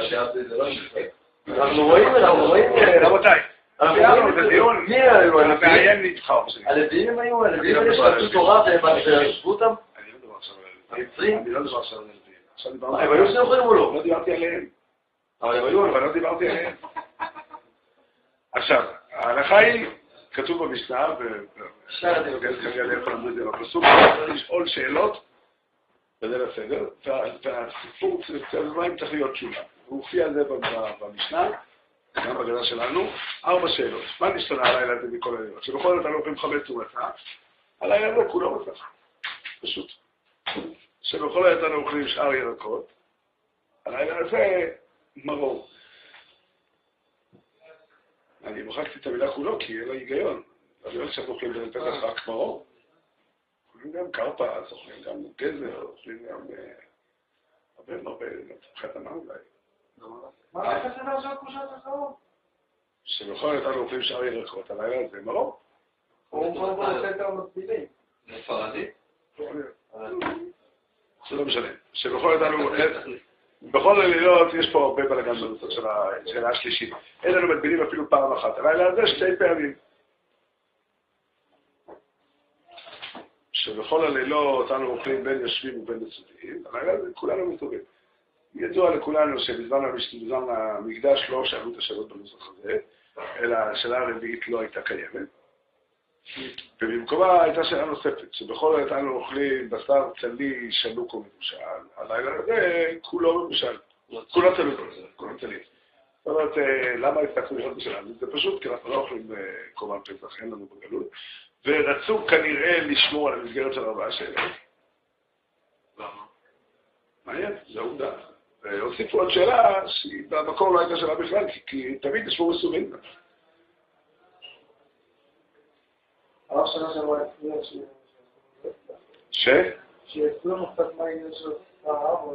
אנחנו רואים, אנחנו רואים... רבותיי, זה דיון, מי היו המעיין נבחר. הלוויים היו, הלוויים האלה שלמדו תורה והם ישבו אותם? אני לא מדבר עכשיו על הלוויים. אני לא מדבר עכשיו על הלוויים. הם היו סנוכרים או לא? לא דיברתי עליהם. אבל הם היו, אבל לא דיברתי עליהם. עכשיו, ההלכה היא, כתוב במשנה, ואני נוגע כרגע לאיפה למדו את זה בפסוק, לשאול שאלות, בליל הסדר, והסיפור צריך להיות תשובה. הוא הופיע על זה במשנה, גם בגדה שלנו, ארבע שאלות. מה נשתנה הלילה הזה מכל הלילות? שבכל זאת אנחנו הולכים חמץ ומצה, הלילה הזה כולו מצה. פשוט. שבכל זאת אנחנו אוכלים שאר ירקות, הלילה הזה מרור. אני מוחקתי את המילה כולו כי אין לה היגיון. אני לא שאנחנו אוכלים בזה פתח רק מרור. אוכלים גם קרפס, אוכלים גם גזר, אוכלים גם... הרבה הרבה, מבחינת המה אולי. מה איך זה לעשות קושת אחרון? שבכל זאת אנחנו אוכלים שאר ירקות, הלילה הזה מרור. הוא כבר בוא לסתר המקבילים. זה פרדי? זה לא משנה. שבכל זאת אנחנו... בכל הלילות יש פה הרבה בלגן בנושא של השאלה השלישית. אין לנו מטבילים אפילו פעם אחת. הלילה הזה שתי פעמים. שבכל הלילות אנו אוכלים בין יושבים ובין מצודים. הלילה הזה כולנו מצודים. ידוע לכולנו שבזמן המקדש לא שאלו את השאלות בנוסח הזה, אלא השאלה הרביעית לא הייתה קיימת. ובמקומה הייתה שאלה נוספת, שבכל זאת אנו אוכלים בשר צלי שלוק או מבושל, הלילה הזה כולו מבושל, כולו צלי, כולו צלי. זאת אומרת, למה הסתכלו לראות בשנה? זה פשוט כי אנחנו לא אוכלים קורבן פסח, אין לנו בגלות, ורצו כנראה לשמור על המסגרת של ארבעה שאלות. למה? מעניין, זה עובדה. והוסיפו עוד שאלה שהיא במקור לא הייתה שאלה בכלל, כי תמיד ישמעו מסורים. הרב שנה שעברה הצליח ש... ש? שיצלו קצת מה העניין של סיפה ארבע,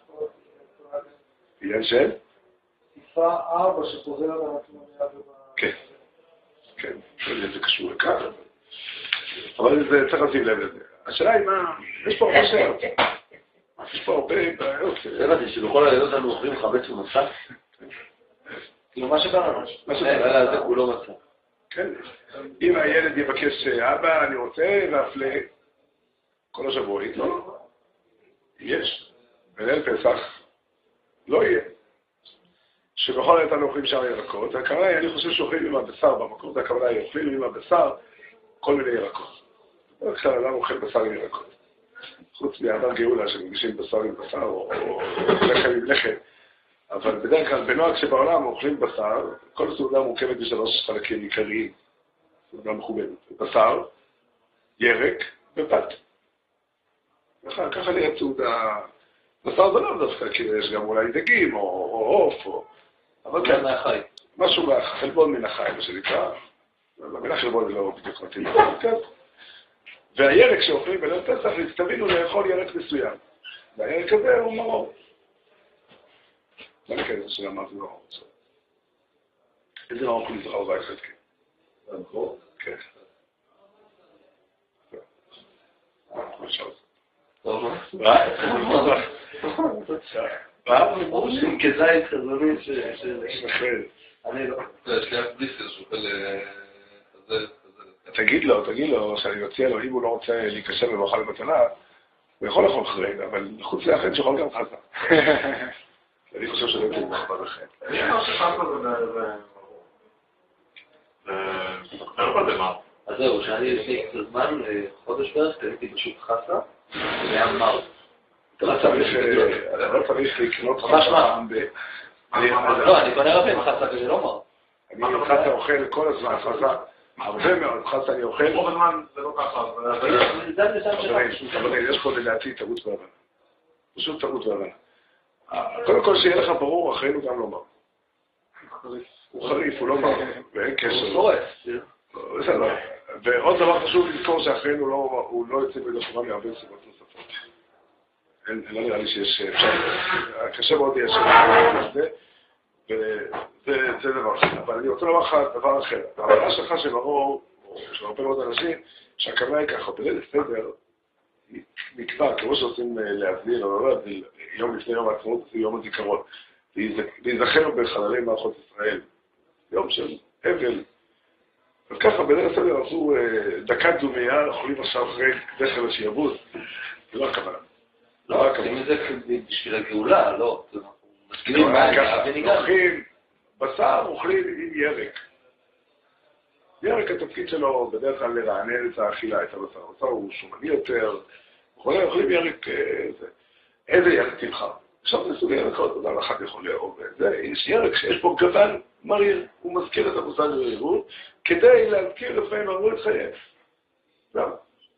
עניין של? סיפה ארבע שחוזרת על עצמו מיד ובא... כן, כן, זה קשור לכך, אבל זה צריך לשים לב לזה. השאלה היא מה, יש פה הרבה שאלות, יש פה הרבה בעיות. הבנתי שבכל הלילות אנו אוכלים חמץ ומצה? כאילו מה שבא ממש. מה שבא. הלילה הזה כולו מצה. כן, אם הילד יבקש אבא, אני רוצה, ואפלה כל השבוע איתו, יש, בליל פסח לא יהיה. שבכל עת אנו אוכלים שאר ירקות, הכוונה היא, אני חושב שאוכלים עם הבשר במקור, זה הכוונה היא, אוכלים עם הבשר כל מיני ירקות. לא כלל אדם אוכל בשר עם ירקות. חוץ מאדם גאולה שמגישים בשר עם בשר או לחם עם לחם. אבל בדרך כלל בנוהג שבעולם אוכלים בשר, כל סעודה מורכבת בשלוש חלקים עיקריים. סעודה מכובדת. בשר, ירק ופת. ככה נראה סעודה... בשר זה לא דווקא, כי יש גם אולי דגים או עוף או... אבל כן, מהחי. משהו חלבון מן החי, מה שנקרא. במילה חלבון זה לא בדיוק מתאים. והירק שאוכלים בליל פסח, תבינו לאכול ירק מסוים. והירק הזה הוא מרור. זה מכן, זה שאמרתי לא מרור. איזה מרור כלי זכר ואחד, כן. זה מרור? כן. מה אפשר לעשות? טוב, מה? מה? ברור שהיא כזית חזונית ש... אני לא. יש לי אף בליסטר שאוכל חזרת. תגיד לו, תגיד לו שאני מציע לו, אם הוא לא רוצה להיקשר במאכל במתנה, הוא יכול לאכול חריג, אבל חוץ לאחד שיכול גם חסה. אני חושב שלא יוצא מאכל אחר. אני חושב שחסה זה... זה... לא בדמה. אז זהו, שאני לפני קצת זמן, חודש בערך, קניתי פשוט חסה, זה היה מר. לא צריך לקנות ממש חסה. לא, אני קונה רבים חסה וזה לא מר. אני חסה אוכל כל הזמן, חסה. הרבה מאוד, חסה אני אוכל. רוב הזמן זה לא ככה. אבל יש פה לדעתי טעות בהבנה. פשוט טעות בהבנה. קודם כל שיהיה לך ברור, אחרינו גם לא מר. הוא חריף, הוא לא מר, ואין קשר. הוא שורף. ועוד דבר חשוב לזכור שאחרינו הוא לא יוצא בדחורה מהרבה סיבות נוספות. לא נראה לי שיש אפשר. קשה מאוד יש זה. וזה דבר אחר. אבל אני רוצה לומר לך דבר אחר. ההבנה שלך של הרוב, או של הרבה מאוד אנשים, שהכוונה היא ככה, בליל הסדר, נקבע, כמו שעושים להבדיל, או לא להבדיל, יום לפני יום העצמאות, זה יום הזיכרון, להיזכר בחללי מערכות ישראל, יום של אבל. אז ככה, בליל הסדר עשו דקת דומייה, אוכלים עכשיו אחרי זכר השיעבוד, זה לא הכוונה. לא, עושים את זה בשביל הגאולה, לא. מסכימים מה, אוכלים בשר, אוכלים עם ירק. ירק התפקיד שלו בדרך כלל לרענן את האכילה, את הבשר. הבשר הוא שומני יותר, אוכלים ירק, איזה ירק תבחר. עכשיו נסוג ירקות, אדם אחד יכול לאהוב את זה. יש ירק שיש בו גוון מריר, הוא מזכיר את המושג מרירות, כדי להזכיר לפעמים מרירות חייב. למה?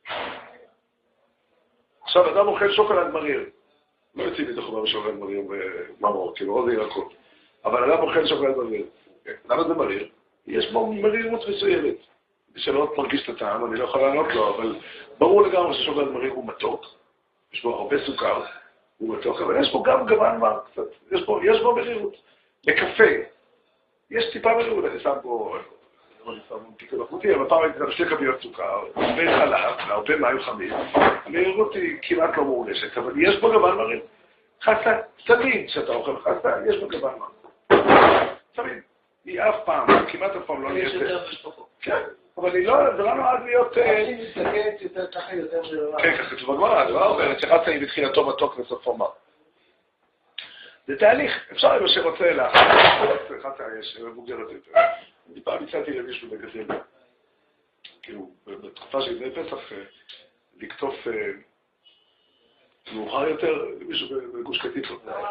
עכשיו אדם אוכל שוקולד מריר. לא יוצאים מתוך מה שוקולד מריר במרור, כי מאוד זה ירקות. אבל אדם אוכל שוקולד מריר. למה זה מריר? יש בו מרירות מסוימת. שלא מרגיש את הטעם, אני לא יכול לענות לו, אבל ברור לגמרי ששוקולד מריר הוא מתוק. יש בו הרבה סוכר, הוא מתוק, אבל יש בו גם גוון מר קצת. יש בו, יש בו מרירות. לקפה, יש טיפה מרירות, אני שם פה, אני שם תיקון אחותי, אבל פעם הייתי שם שתי כפיות סוכר, הרבה חלב, הרבה מים חמים. המרירות היא כמעט לא מורגשת, אבל יש בו גוון מריר. חסה, תמיד שאתה אוכל חסה, יש בו גוון מר. תמיד. היא אף פעם, כמעט אף פעם לא נהיית... יש יותר משפחות. כן, אבל היא לא, זה לא נועד להיות... אני מסתכלת יותר ככה יותר מראה. כן, ככה כתוב בגמרא, הדבר אומרת שחסה היא בתחילתו מתוק וסופו מר. זה תהליך, אפשר אם שרוצה לאחר, חסה יש מבוגרת יותר. אני פעם הצעתי למישהו בגזים, כאילו, בתקופה של זה פסח, לקטוף מאוחר יותר, למישהו בגוש קטיף,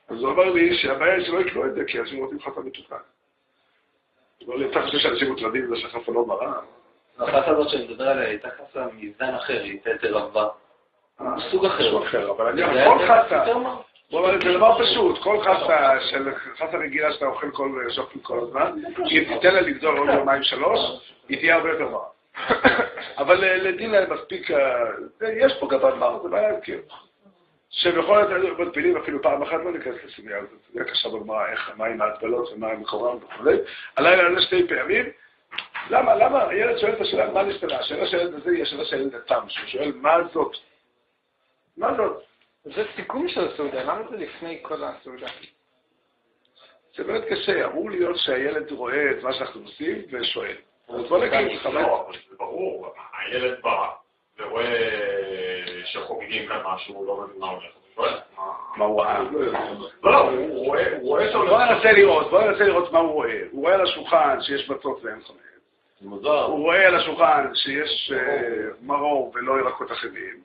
אז הוא אמר לי שהבעיה שלא יקנו את זה, כי אנשים רוצים חסה מתוקן. הוא אמר לי, אתה חושב שאנשים מוטרדים בזה שהחסה לא מראה? החסה הזאת שאני מדבר עליה הייתה חסה מזן אחר, היא הייתה יותר רבה. סוג אחר. אבל אני אומר, כל חסה, הוא אומר, זה דבר פשוט, כל חסה של חסה רגילה שאתה אוכל כל שוקל כל הזמן, אם תיתן לה לגדול עוד יומיים שלוש, היא תהיה הרבה יותר מראה. אבל לדין להם מספיק, יש פה גבל מר, זה בעיה כאילו. שבכל זאת מטפילים אפילו פעם אחת לא ניכנס לסוגיה הזאת. זה היה קשה בגמרא, איך, מה עם ההטבלות ומה עם מקורם וכו'. הלילה עלה שתי פעמים. למה? למה? הילד שואל את השאלה, מה נשתנה? השאלה של הילד הזה היא השאלה של הילד התם, שהוא שואל, מה זאת? מה זאת? זה סיכום של הסעודה, למה זה לפני כל הסעודה? זה באמת קשה, אמור להיות שהילד רואה את מה שאנחנו עושים ושואל. אז בוא נגיד, זה ברור, הילד בא ורואה שחוגגים כאן משהו, לא מבין מה הולך. מה הוא ראה? לא, לא, הוא רואה שהולך. בוא ננסה לראות, בוא ננסה לראות מה הוא רואה. הוא רואה על השולחן שיש מצות ואין חמץ. הוא רואה על השולחן שיש מרור ולא ירקות אחרים.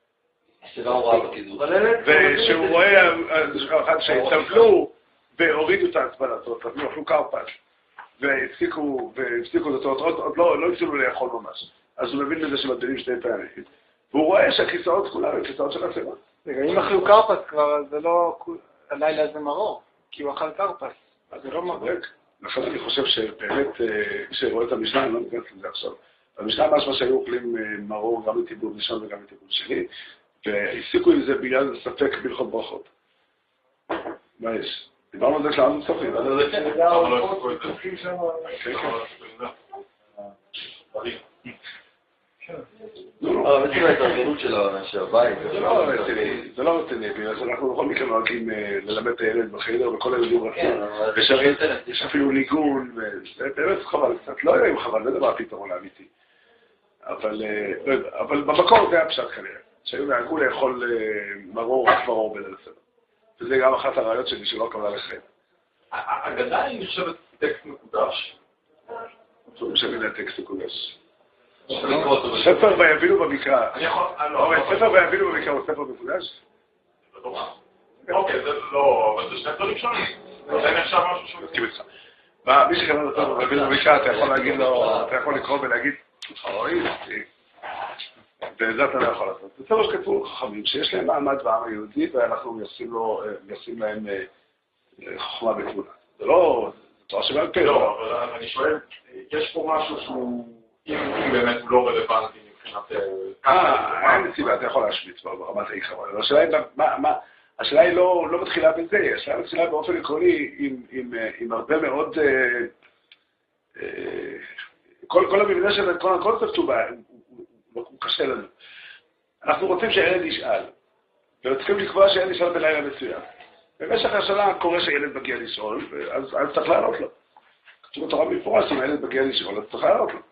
ושהוא רואה אחד שהתאבלו והורידו את ההצבלה, זאת אומרת, אכלו קרפס. והפסיקו, והפסיקו את אותו, עוד לא, לא הפסיקו לאכול ממש. אז הוא מבין בזה שמדבילים שתי פעמים. והוא רואה שהכיסאות כולם הם כיסאות של הצבע. רגע, אם אכלו קרפס כבר, זה לא, הלילה זה מרור, כי הוא אכל קרפס. אז זה לא מרור. לכן אני חושב שבאמת, כשרואה את המשנה, אני לא מגנץ לזה עכשיו. המשנה משמע שהיו אוכלים מרור גם לטיבור ראשון וגם לטיבור שני, והפסיקו עם זה בגלל ספק בהלכות ברכות. מה יש? דיברנו על זה שלנו סופרים. אבל בעצם ההתארגנות של הבית. זה לא רציני, בגלל שאנחנו בכל מקרה נוהגים ללמד את הילד בחדר וכל הילדים רצים. יש אפילו ניגון, וזה באמת חבל קצת. לא יודע אם חבל, זה דבר הפתרון האמיתי. אבל במקור זה היה פשט כנראה. שהיו נהגו לאכול מרור, רק מרור בליל הסדר. וזה גם אחת הראיות שלי שלא קבלה לחיים. הגדה היא נחשבת טקסט מקודש. זה משנה הטקסט מקודש. ספר ויבינו במקרא. ספר ויבינו במקרא הוא ספר מקודש? אוקיי, זה לא, אבל זה שני דברים שונים. זה נחשב משהו שהוא מסכים איתך. מי שכנראה את הספר ויבינו במקרא, אתה יכול להגיד לו, אתה יכול לקרוא ולהגיד, אוי, וזה אתה לא יכול לעשות. זה ספר שכתבו חכמים, שיש להם מעמד בעם היהודי, ואנחנו מייחסים להם חוכמה בתבונה. זה לא, זה תורה שבעל פה. לא, אבל אני שואל, יש פה משהו שהוא, אם באמת הוא לא רלוונטי מבחינת... אה, אין סיבה, אתה יכול להשמיץ ברמת העיקרון. השאלה היא לא מתחילה בזה, השאלה מתחילה באופן עקרוני עם הרבה מאוד... כל המבנה של כל הקונספט הוא קשה לנו. אנחנו רוצים שהילד ישאל, וצריכים לקבוע שהילד ישאל בלילה מסוים. במשך השנה קורה שהילד מגיע לשאול, אז צריך לענות לו. כתוב בתורה במפורש, אם הילד מגיע לשאול, אז צריך לענות לו.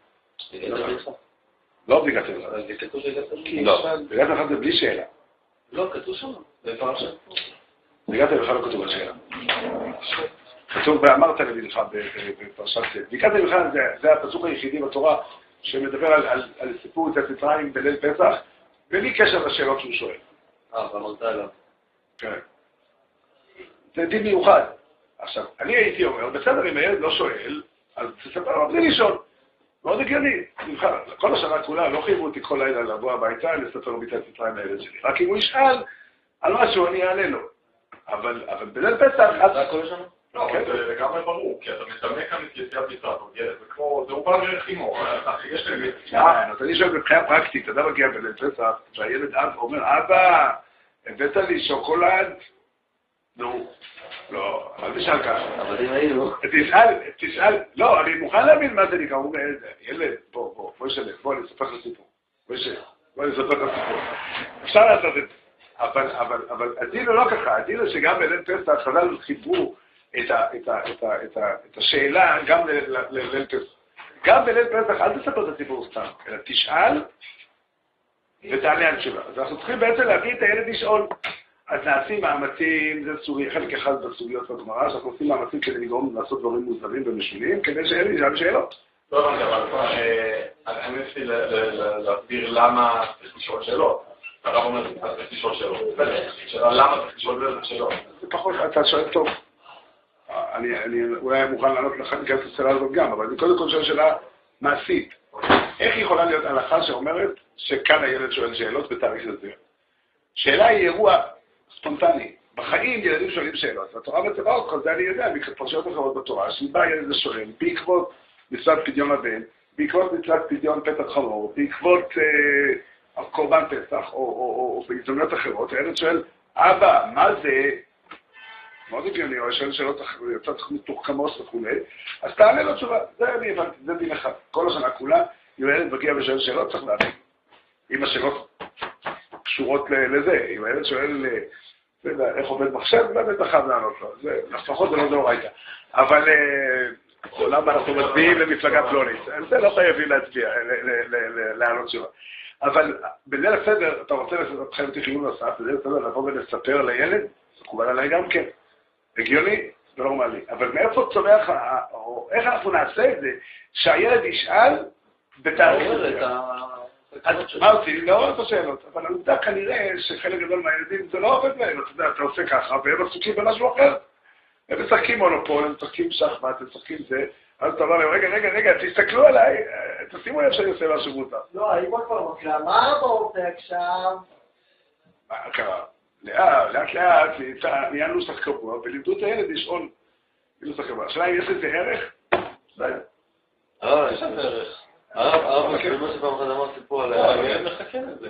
לא בדיקת הלכה. אז זה כתוב בדיקת הלכה? לא, בדיקת הלכה זה בלי שאלה. לא, כתוב שם. בפרשה. בדיקת הלכה לא כתוב בשאלה. כתוב באמרת לבנך בפרשת... בדיקת הלכה זה הפסוק היחידי בתורה שמדבר על סיפור יציאת מצרים בליל פסח, בלי קשר לשאלות שהוא שואל. אה, ואמרת עליו. כן. זה דין מיוחד. עכשיו, אני הייתי אומר, בסדר, אם הילד לא שואל, אז תספר לו בלי לשאול. מאוד הגיוני. כל השנה כולה לא חייבו אותי כל לילה לבוא הביתה, לספר לו ביציאת מצרים לילד שלי. רק אם הוא ישאל על משהו, אני אענה לו. אבל בליל פסח... זה הכל שנה? לא, זה לגמרי ברור, כי אתה מתאמן כאן את יציאת מצרים, זה כמו, זה הוא בא דרך אימו, יש להם... אז אני שואל מבחינה פרקטית, אתה מגיע בליל פסח, והילד אומר, אבא, הבאת לי שוקולד? נו, לא, אל תשאל ככה. אבל אם היינו... תשאל, תשאל, לא, אני מוכן להבין מה זה נקרא, הוא אומר, ילד, בוא, בוא, בוא ישלם, בוא אני אספר לך סיפור. בוא ישלם, בוא אני אספר לך סיפור. אפשר לעשות את זה. אבל, אבל, אבל הדין הוא לא ככה, הדין הוא שגם בליל פסח חז"ל חיברו את ה, את ה, את ה, את ה, את השאלה גם לליל פסח. גם בליל פסח, אל תספר את הסיפור סתם, אלא תשאל ותענה על תשובה. אז אנחנו צריכים בעצם להביא את הילד לשאול. אז נעשים מאמצים, זה סוגי, חלק אחד בסוגיות בגמרא, שאנחנו עושים מאמצים כדי לגרום לעשות דברים מוזרים ומשונים, כדי שהילד ישאל שאלות. לא, אבל אני רציתי להסביר למה צריך לשאול שאלות. הרב אומר, צריך לשאול שאלות. למה צריך לשאול שאלות? זה פחות, אתה שואל טוב. אני אולי מוכן לענות לך גם את השאלה הזאת גם, אבל אני קודם כל שואל שאלה מעשית. איך יכולה להיות הלכה שאומרת שכאן הילד שואל שאלות בתאריך הזה? שאלה היא אירוע ספונטני. בחיים ילדים שואלים שאלות. והתורה מצווה אותך, זה אני יודע, מפרשיות אחרות בתורה, שבא ילד ושואל, בעקבות מצוות פדיון הבן, בעקבות מצוות פדיון פתח חמור, בעקבות אה, קורבן פסח, או, או, או, או בהזדמנויות אחרות, הילד שואל, אבא, מה זה? מאוד הגיוני, או שואל שאלות אחרות, יצא צריך מתוחכמות וכו', אז תענה לו תשובה, זה אני הבנתי, זה דין אחד. כל השנה כולה, אם הילד מגיע ושואל שאלות, צריך להבין. אם השאלות קשורות לזה, אם הילד שואל איך עובד מחשב, באמת חייב לענות לו, לפחות זה לא דאורייתא. אבל למה אנחנו מצביעים למפלגה פלונית? זה לא חייבים להצביע, לענות תשובה. אבל בליל הסדר, אתה רוצה לתכם תחיום נוסף, בליל הסדר לבוא ולספר לילד, זה מקובל עליי גם כן. הגיוני, זה לא נורמלי. אבל מאיפה צומח, או איך אנחנו נעשה את זה, שהילד ישאל בתאריך הזה. אז מה עושים? לא את השאלות, אבל העובדה כנראה שחלק גדול מהילדים זה לא עובד בהם, אתה יודע, אתה עושה ככה, והם עסוקים במשהו אחר. הם משחקים מונופול, הם משחקים שחמט, הם משחקים זה, אז אתה אומר להם, רגע, רגע, רגע, תסתכלו עליי, תשימו לב שאני עושה משהו מותר. לא, האם עוד פעם מקלה, מה אתה רוצה עכשיו? מה קרה? לאט, לאט לאט, נהיה נוסח קבוע, ולימדו את הילד לשאול נוסח קבוע. השאלה אם יש לזה ערך? אה, יש לזה ערך. הרב, הרב, כמו שפעם אחת אמר סיפור על הילד מחכה לזה.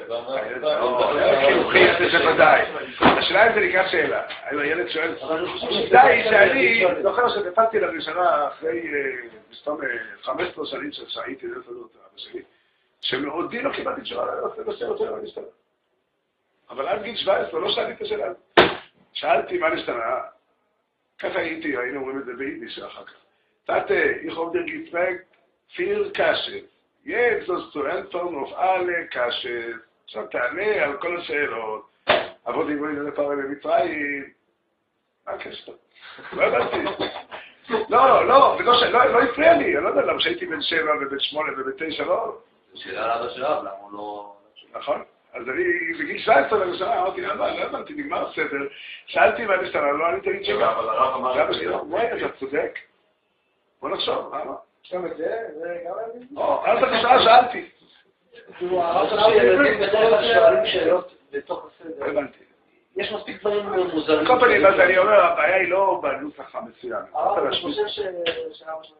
חינוכי, זה ודאי. השאלה אם זה נקרא שאלה. האם הילד שואל, די שאני זוכר שנפלתי לראשונה אחרי מסתם חמש עשרה שנים שהייתי לסדות אבא שלי, שמאודי לא קיבלתי תשובה לשאלות שלו להשתנה. אבל עד גיל שבע עשרה לא שאלתי את השאלה. שאלתי מה נשתנה, ככה הייתי, היינו אומרים את זה ביידיש אחר כך. תתה, ich hab dir gefragt, viel Kasche. Jetzt sollst du antworten auf alle Kasche. עכשיו תענה על כל השאלות. עבוד עברי זה לפעמים במצרים. מה הקשר? לא ידעתי. לא, לא, לא הפריע לי. אני לא יודע למה שהייתי בן שבע ובן שמונה ובן תשע, לא. זה שאלה לאבא שלו, למה הוא לא... נכון. אז אני בגיל שבע עשרה לראשונה אמרתי, לא, לא הבנתי, נגמר הסדר. שאלתי מה נשתנה, לא עניתי לי תשובה. אבל הרב אמר... אתה צודק. בוא נחשוב, מה? עכשיו את זה, זה גם אני? או, אז בראשונה שאלתי. כאילו, הרב אמר שילדים בדרך כלל שואלים שאלות בתוך הסדר. הבנתי. יש מספיק דברים מוזרים. כל פנים, אז אני אומר, הבעיה היא לא בנוסח המצוין. הרב, אני חושב שאלה משהו...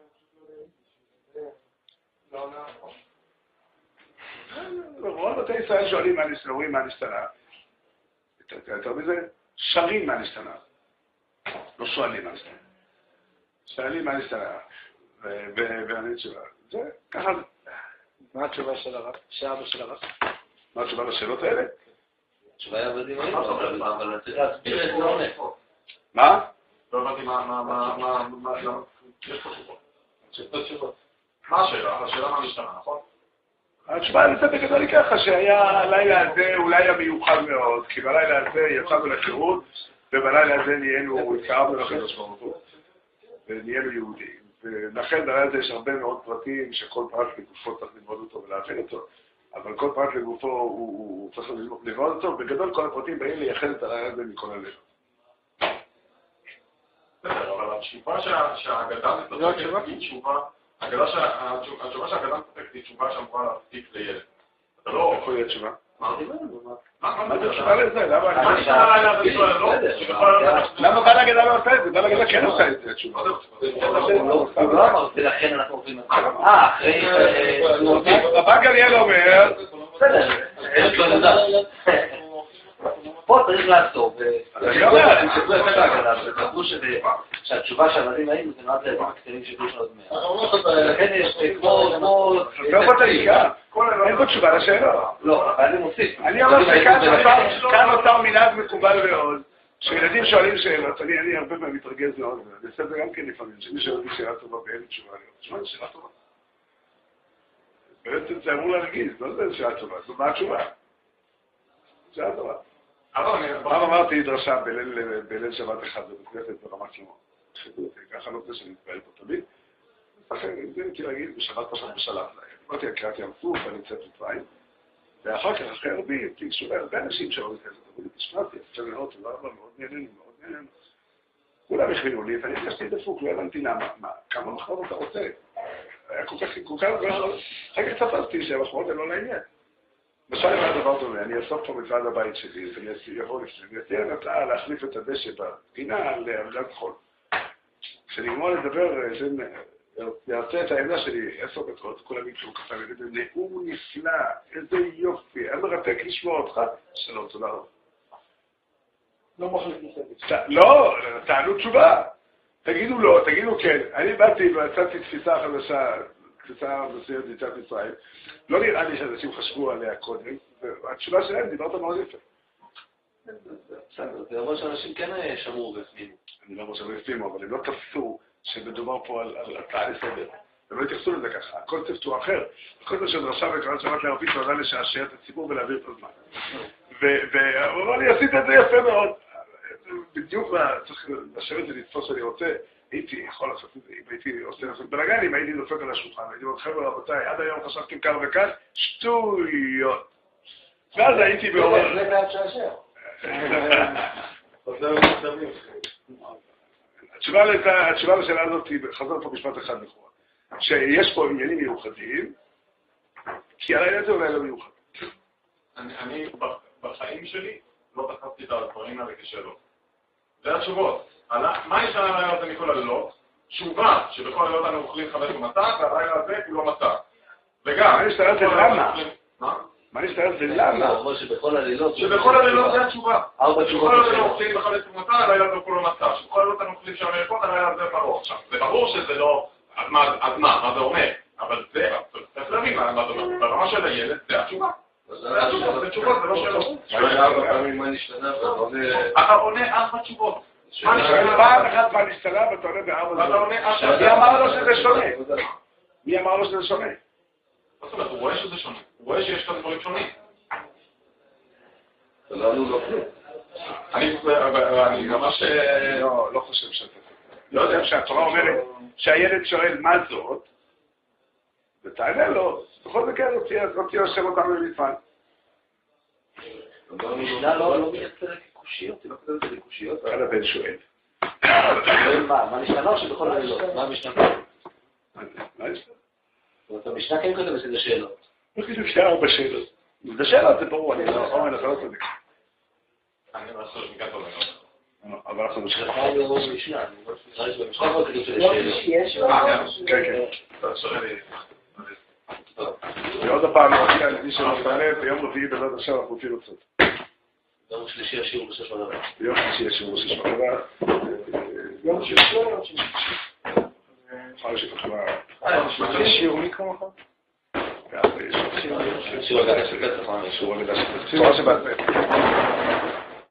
לא, לא. רוב בתי ישראל שואלים מה נסתנה, מה נסתנה. יותר מזה, שרים מה נסתנה. לא שואלים מה נסתנה. שואלים מה נסתנה. ואני תשובה. זה, ככה זה. מה התשובה של הרב? שאבא של הרב? מה התשובה לשאלות האלה? התשובה היה בדיוק, אבל אני צריך להסביר את זה לא נפו. מה? לא הבנתי מה, מה, מה, מה, מה, מה, יש פה תשובות. יש פה תשובות. מה השאלה? השאלה מה משתנה, נכון? התשובה לצאת בגדול היא ככה, שהיה הלילה הזה אולי המיוחד מאוד, כי בלילה הזה יצאנו לחירות, ובלילה הזה נהיינו, התקרבנו לקדוש ברוך הוא, ונהיינו יהודים. ולכן בלילה הזה יש הרבה מאוד פרטים, שכל פרט לגופו צריך ללמוד אותו ולהבין אותו, אבל כל פרט לגופו הוא צריך ללמוד אותו, בגדול כל הפרטים באים לייחד את הלילה הזה מכל הלב. בסדר, אבל התשובה שהאגדה מתפתחת היא תשובה, התשובה שהאגדה מתפתחת היא תשובה שאמורה להספיק לילד. אתה לא... איפה היא התשובה? מה? מה זה תשובה לזה? למה? מה נשאר עליה בכלל? לא? למה בעל הגדה לא עושה את זה? בעל הגדה כן עושה את זה, התשובה. הוא לא אמר, ולכן אנחנו עושים את זה. אה, אחרי... רבן גמליאל אומר... בסדר, אין לו נדע. פה צריך לעצור, אני אומר, אני חושב את ההגדה, וחשבו שהתשובה שהבדים היינו זה נועד להם הקטנים שיש עוד מאה. לכן יש כמו... לא פה תעיקה, אין פה תשובה לשאלות. לא, אבל אני מוסיף. אני אומר שכאן נותר מנהג מקובל מאוד, שילדים שואלים שאלות, אני הרבה פעמים מתרגז מאוד, אני עושה את זה גם כן לפעמים, שמי שואל אותי שאלה טובה ואין לי תשובה, אני אומר, תשמע, זו שאלה טובה. בעצם זה אמור להרגיז, לא זה שאלה טובה, זו מה התשובה? שאלה טובה. פעם אמרתי דרשה בליל שבת אחד בבית כנסת ברמת שלמה. ככה לא זה שאני מתפעל פה תמיד. לכן, אם זה הייתי להגיד, בשבת פשוט בשלב. אמרתי, הקריאת ים סוף, אני נמצאת מצרים. ואחר כך, אחרי רבים, תיגשו להרבה אנשים שראו את זה, אמרו לי, תשמעתי, אפשר לראות, תודה רבה, מאוד נהנינו, מאוד נהנינו. כולם הכווינו לי, ואני הרגשתי דפוק, לא הבנתי למה, כמה מחמאות אתה רוצה? היה כל כך, כל כך, אחר כך תפסתי שהמחמאות הן לא לעניין. משל למה הדבר דומה, אני אסוף פה מצד הבית שלי, ואני אבוא לפני, ואני אתן נתנה להחליף את הדשא בגינה לארגז חול. כשנגמור לדבר, ירצה את העמדה שלי עשר דקות, כולם יקשו ככה, וזה נאום נפלא, איזה יופי, היה מרתק לשמוע אותך, שלום, תודה רבה. לא מחליף נוספת. לא, תענו תשובה. תגידו לא, תגידו כן. אני באתי והצעתי תפיסה חדשה, תפיסה מסוימת ביציאת מצרים. לא נראה לי שאנשים חשבו עליה קודם, והתשובה שלהם דיברת מאוד יפה. בסדר, זה אומר שאנשים כן שמעו והפנימו. אני לא אומר שהם הפנימו, אבל הם לא תפסו שמדובר פה על הצעה לסדר. הם לא התייחסו לזה ככה, הקונספט הוא אחר. הקונספט של דרשה וקראת שבת לערבית נועדה לשעשע את הציבור ולהעביר את הזמן. והוא אמר לי, עשית את זה יפה מאוד. בדיוק צריך לשבת ולתפוס שאני רוצה, הייתי יכול לעשות את זה, אם הייתי עושה לעשות בלגנים, הייתי דופק על השולחן, הייתי אומר, חבר'ה רבותיי, עד היום חשבתם כאן וכאן, שטויות. ואז הייתי באומר... זה בעד שעשר. התשובה לשאלה הזאת היא, חזר פה משפט אחד נכון, שיש פה עניינים מיוחדים, כי על העניין הזה אולי לא מיוחד. אני בחיים שלי לא תחפתי את הדברים האלה כשאלות. זה התשובות. מה יש על הלילה הזה מכל הלילות? תשובה שבכל הלילות אנחנו אוכלים חמש ומצה, והלילה הזה הוא לא מצה. וגם... מה נשתרץ זה למה? מה? מה נשתרץ זה למה? הוא אומר שבכל הלילות... שבכל הלילות זה התשובה. ארבע תשובות. שבכל הלילות אוכלים בחמש ומצה, הלילה הזה הוא לא מצה. שבכל הלילות אנחנו אוכלים שם מלכות, הלילה הזה ברור. עכשיו, זה ברור שזה לא... אז מה, מה זה אומר? אבל זה... צריך להבין מה זה אומר. ברמה של הילד זה התשובה. זה התשובות, זה תשובות, זה לא שאלות. מה נשתנה? אתה עונה ארבע תשובות. פעם אחת מה נשתנה ואתה עונה בארבע תשובות. מי אמר לו שזה שונה? מי אמר לו שזה שונה? זאת אומרת, הוא רואה שזה שונה. הוא רואה שיש כאן דברים שונים. לא, לא כלום. אני ממש... לא, לא חושב שאתה... לא יודע שהתורה אומרת שהילד שואל מה זאת, ותענה לו, בכל זאת כן רוצים לשם אותנו למפעל. המשנה לא מייצרת קושיות, היא לא כתבת את קושיות. כאן הבן שואל. מה נשתנה או שבכל הלילות? מה המשנה כתבת? מה נשתנה? זאת אומרת, המשנה כן כתבת שזה שאלות. לא כתוב שתי ארבע שאלות. זה שאלות, זה ברור, אני לא אומר לך לא צודק. אני לא חושב מכאן טוב מאוד. אבל אנחנו משנה. זה לא משנה, אני לא חושב שבמשנה לא כתוב שזה שאלות. כן, כן. ועוד הפעם נראה על מי שמתעלה ביום רביעי בעזרת השם אנחנו רוצים לצאת. יום שלישי השיעור בשש מדבר. ביום שלישי השיעור בשש מדבר. יום שלישי או יום שלישי? אחר שכחלה. יש שיעור מיקרו מחר? שיעור שיעור הגדה של פסח. שיעור הגדה של פסח.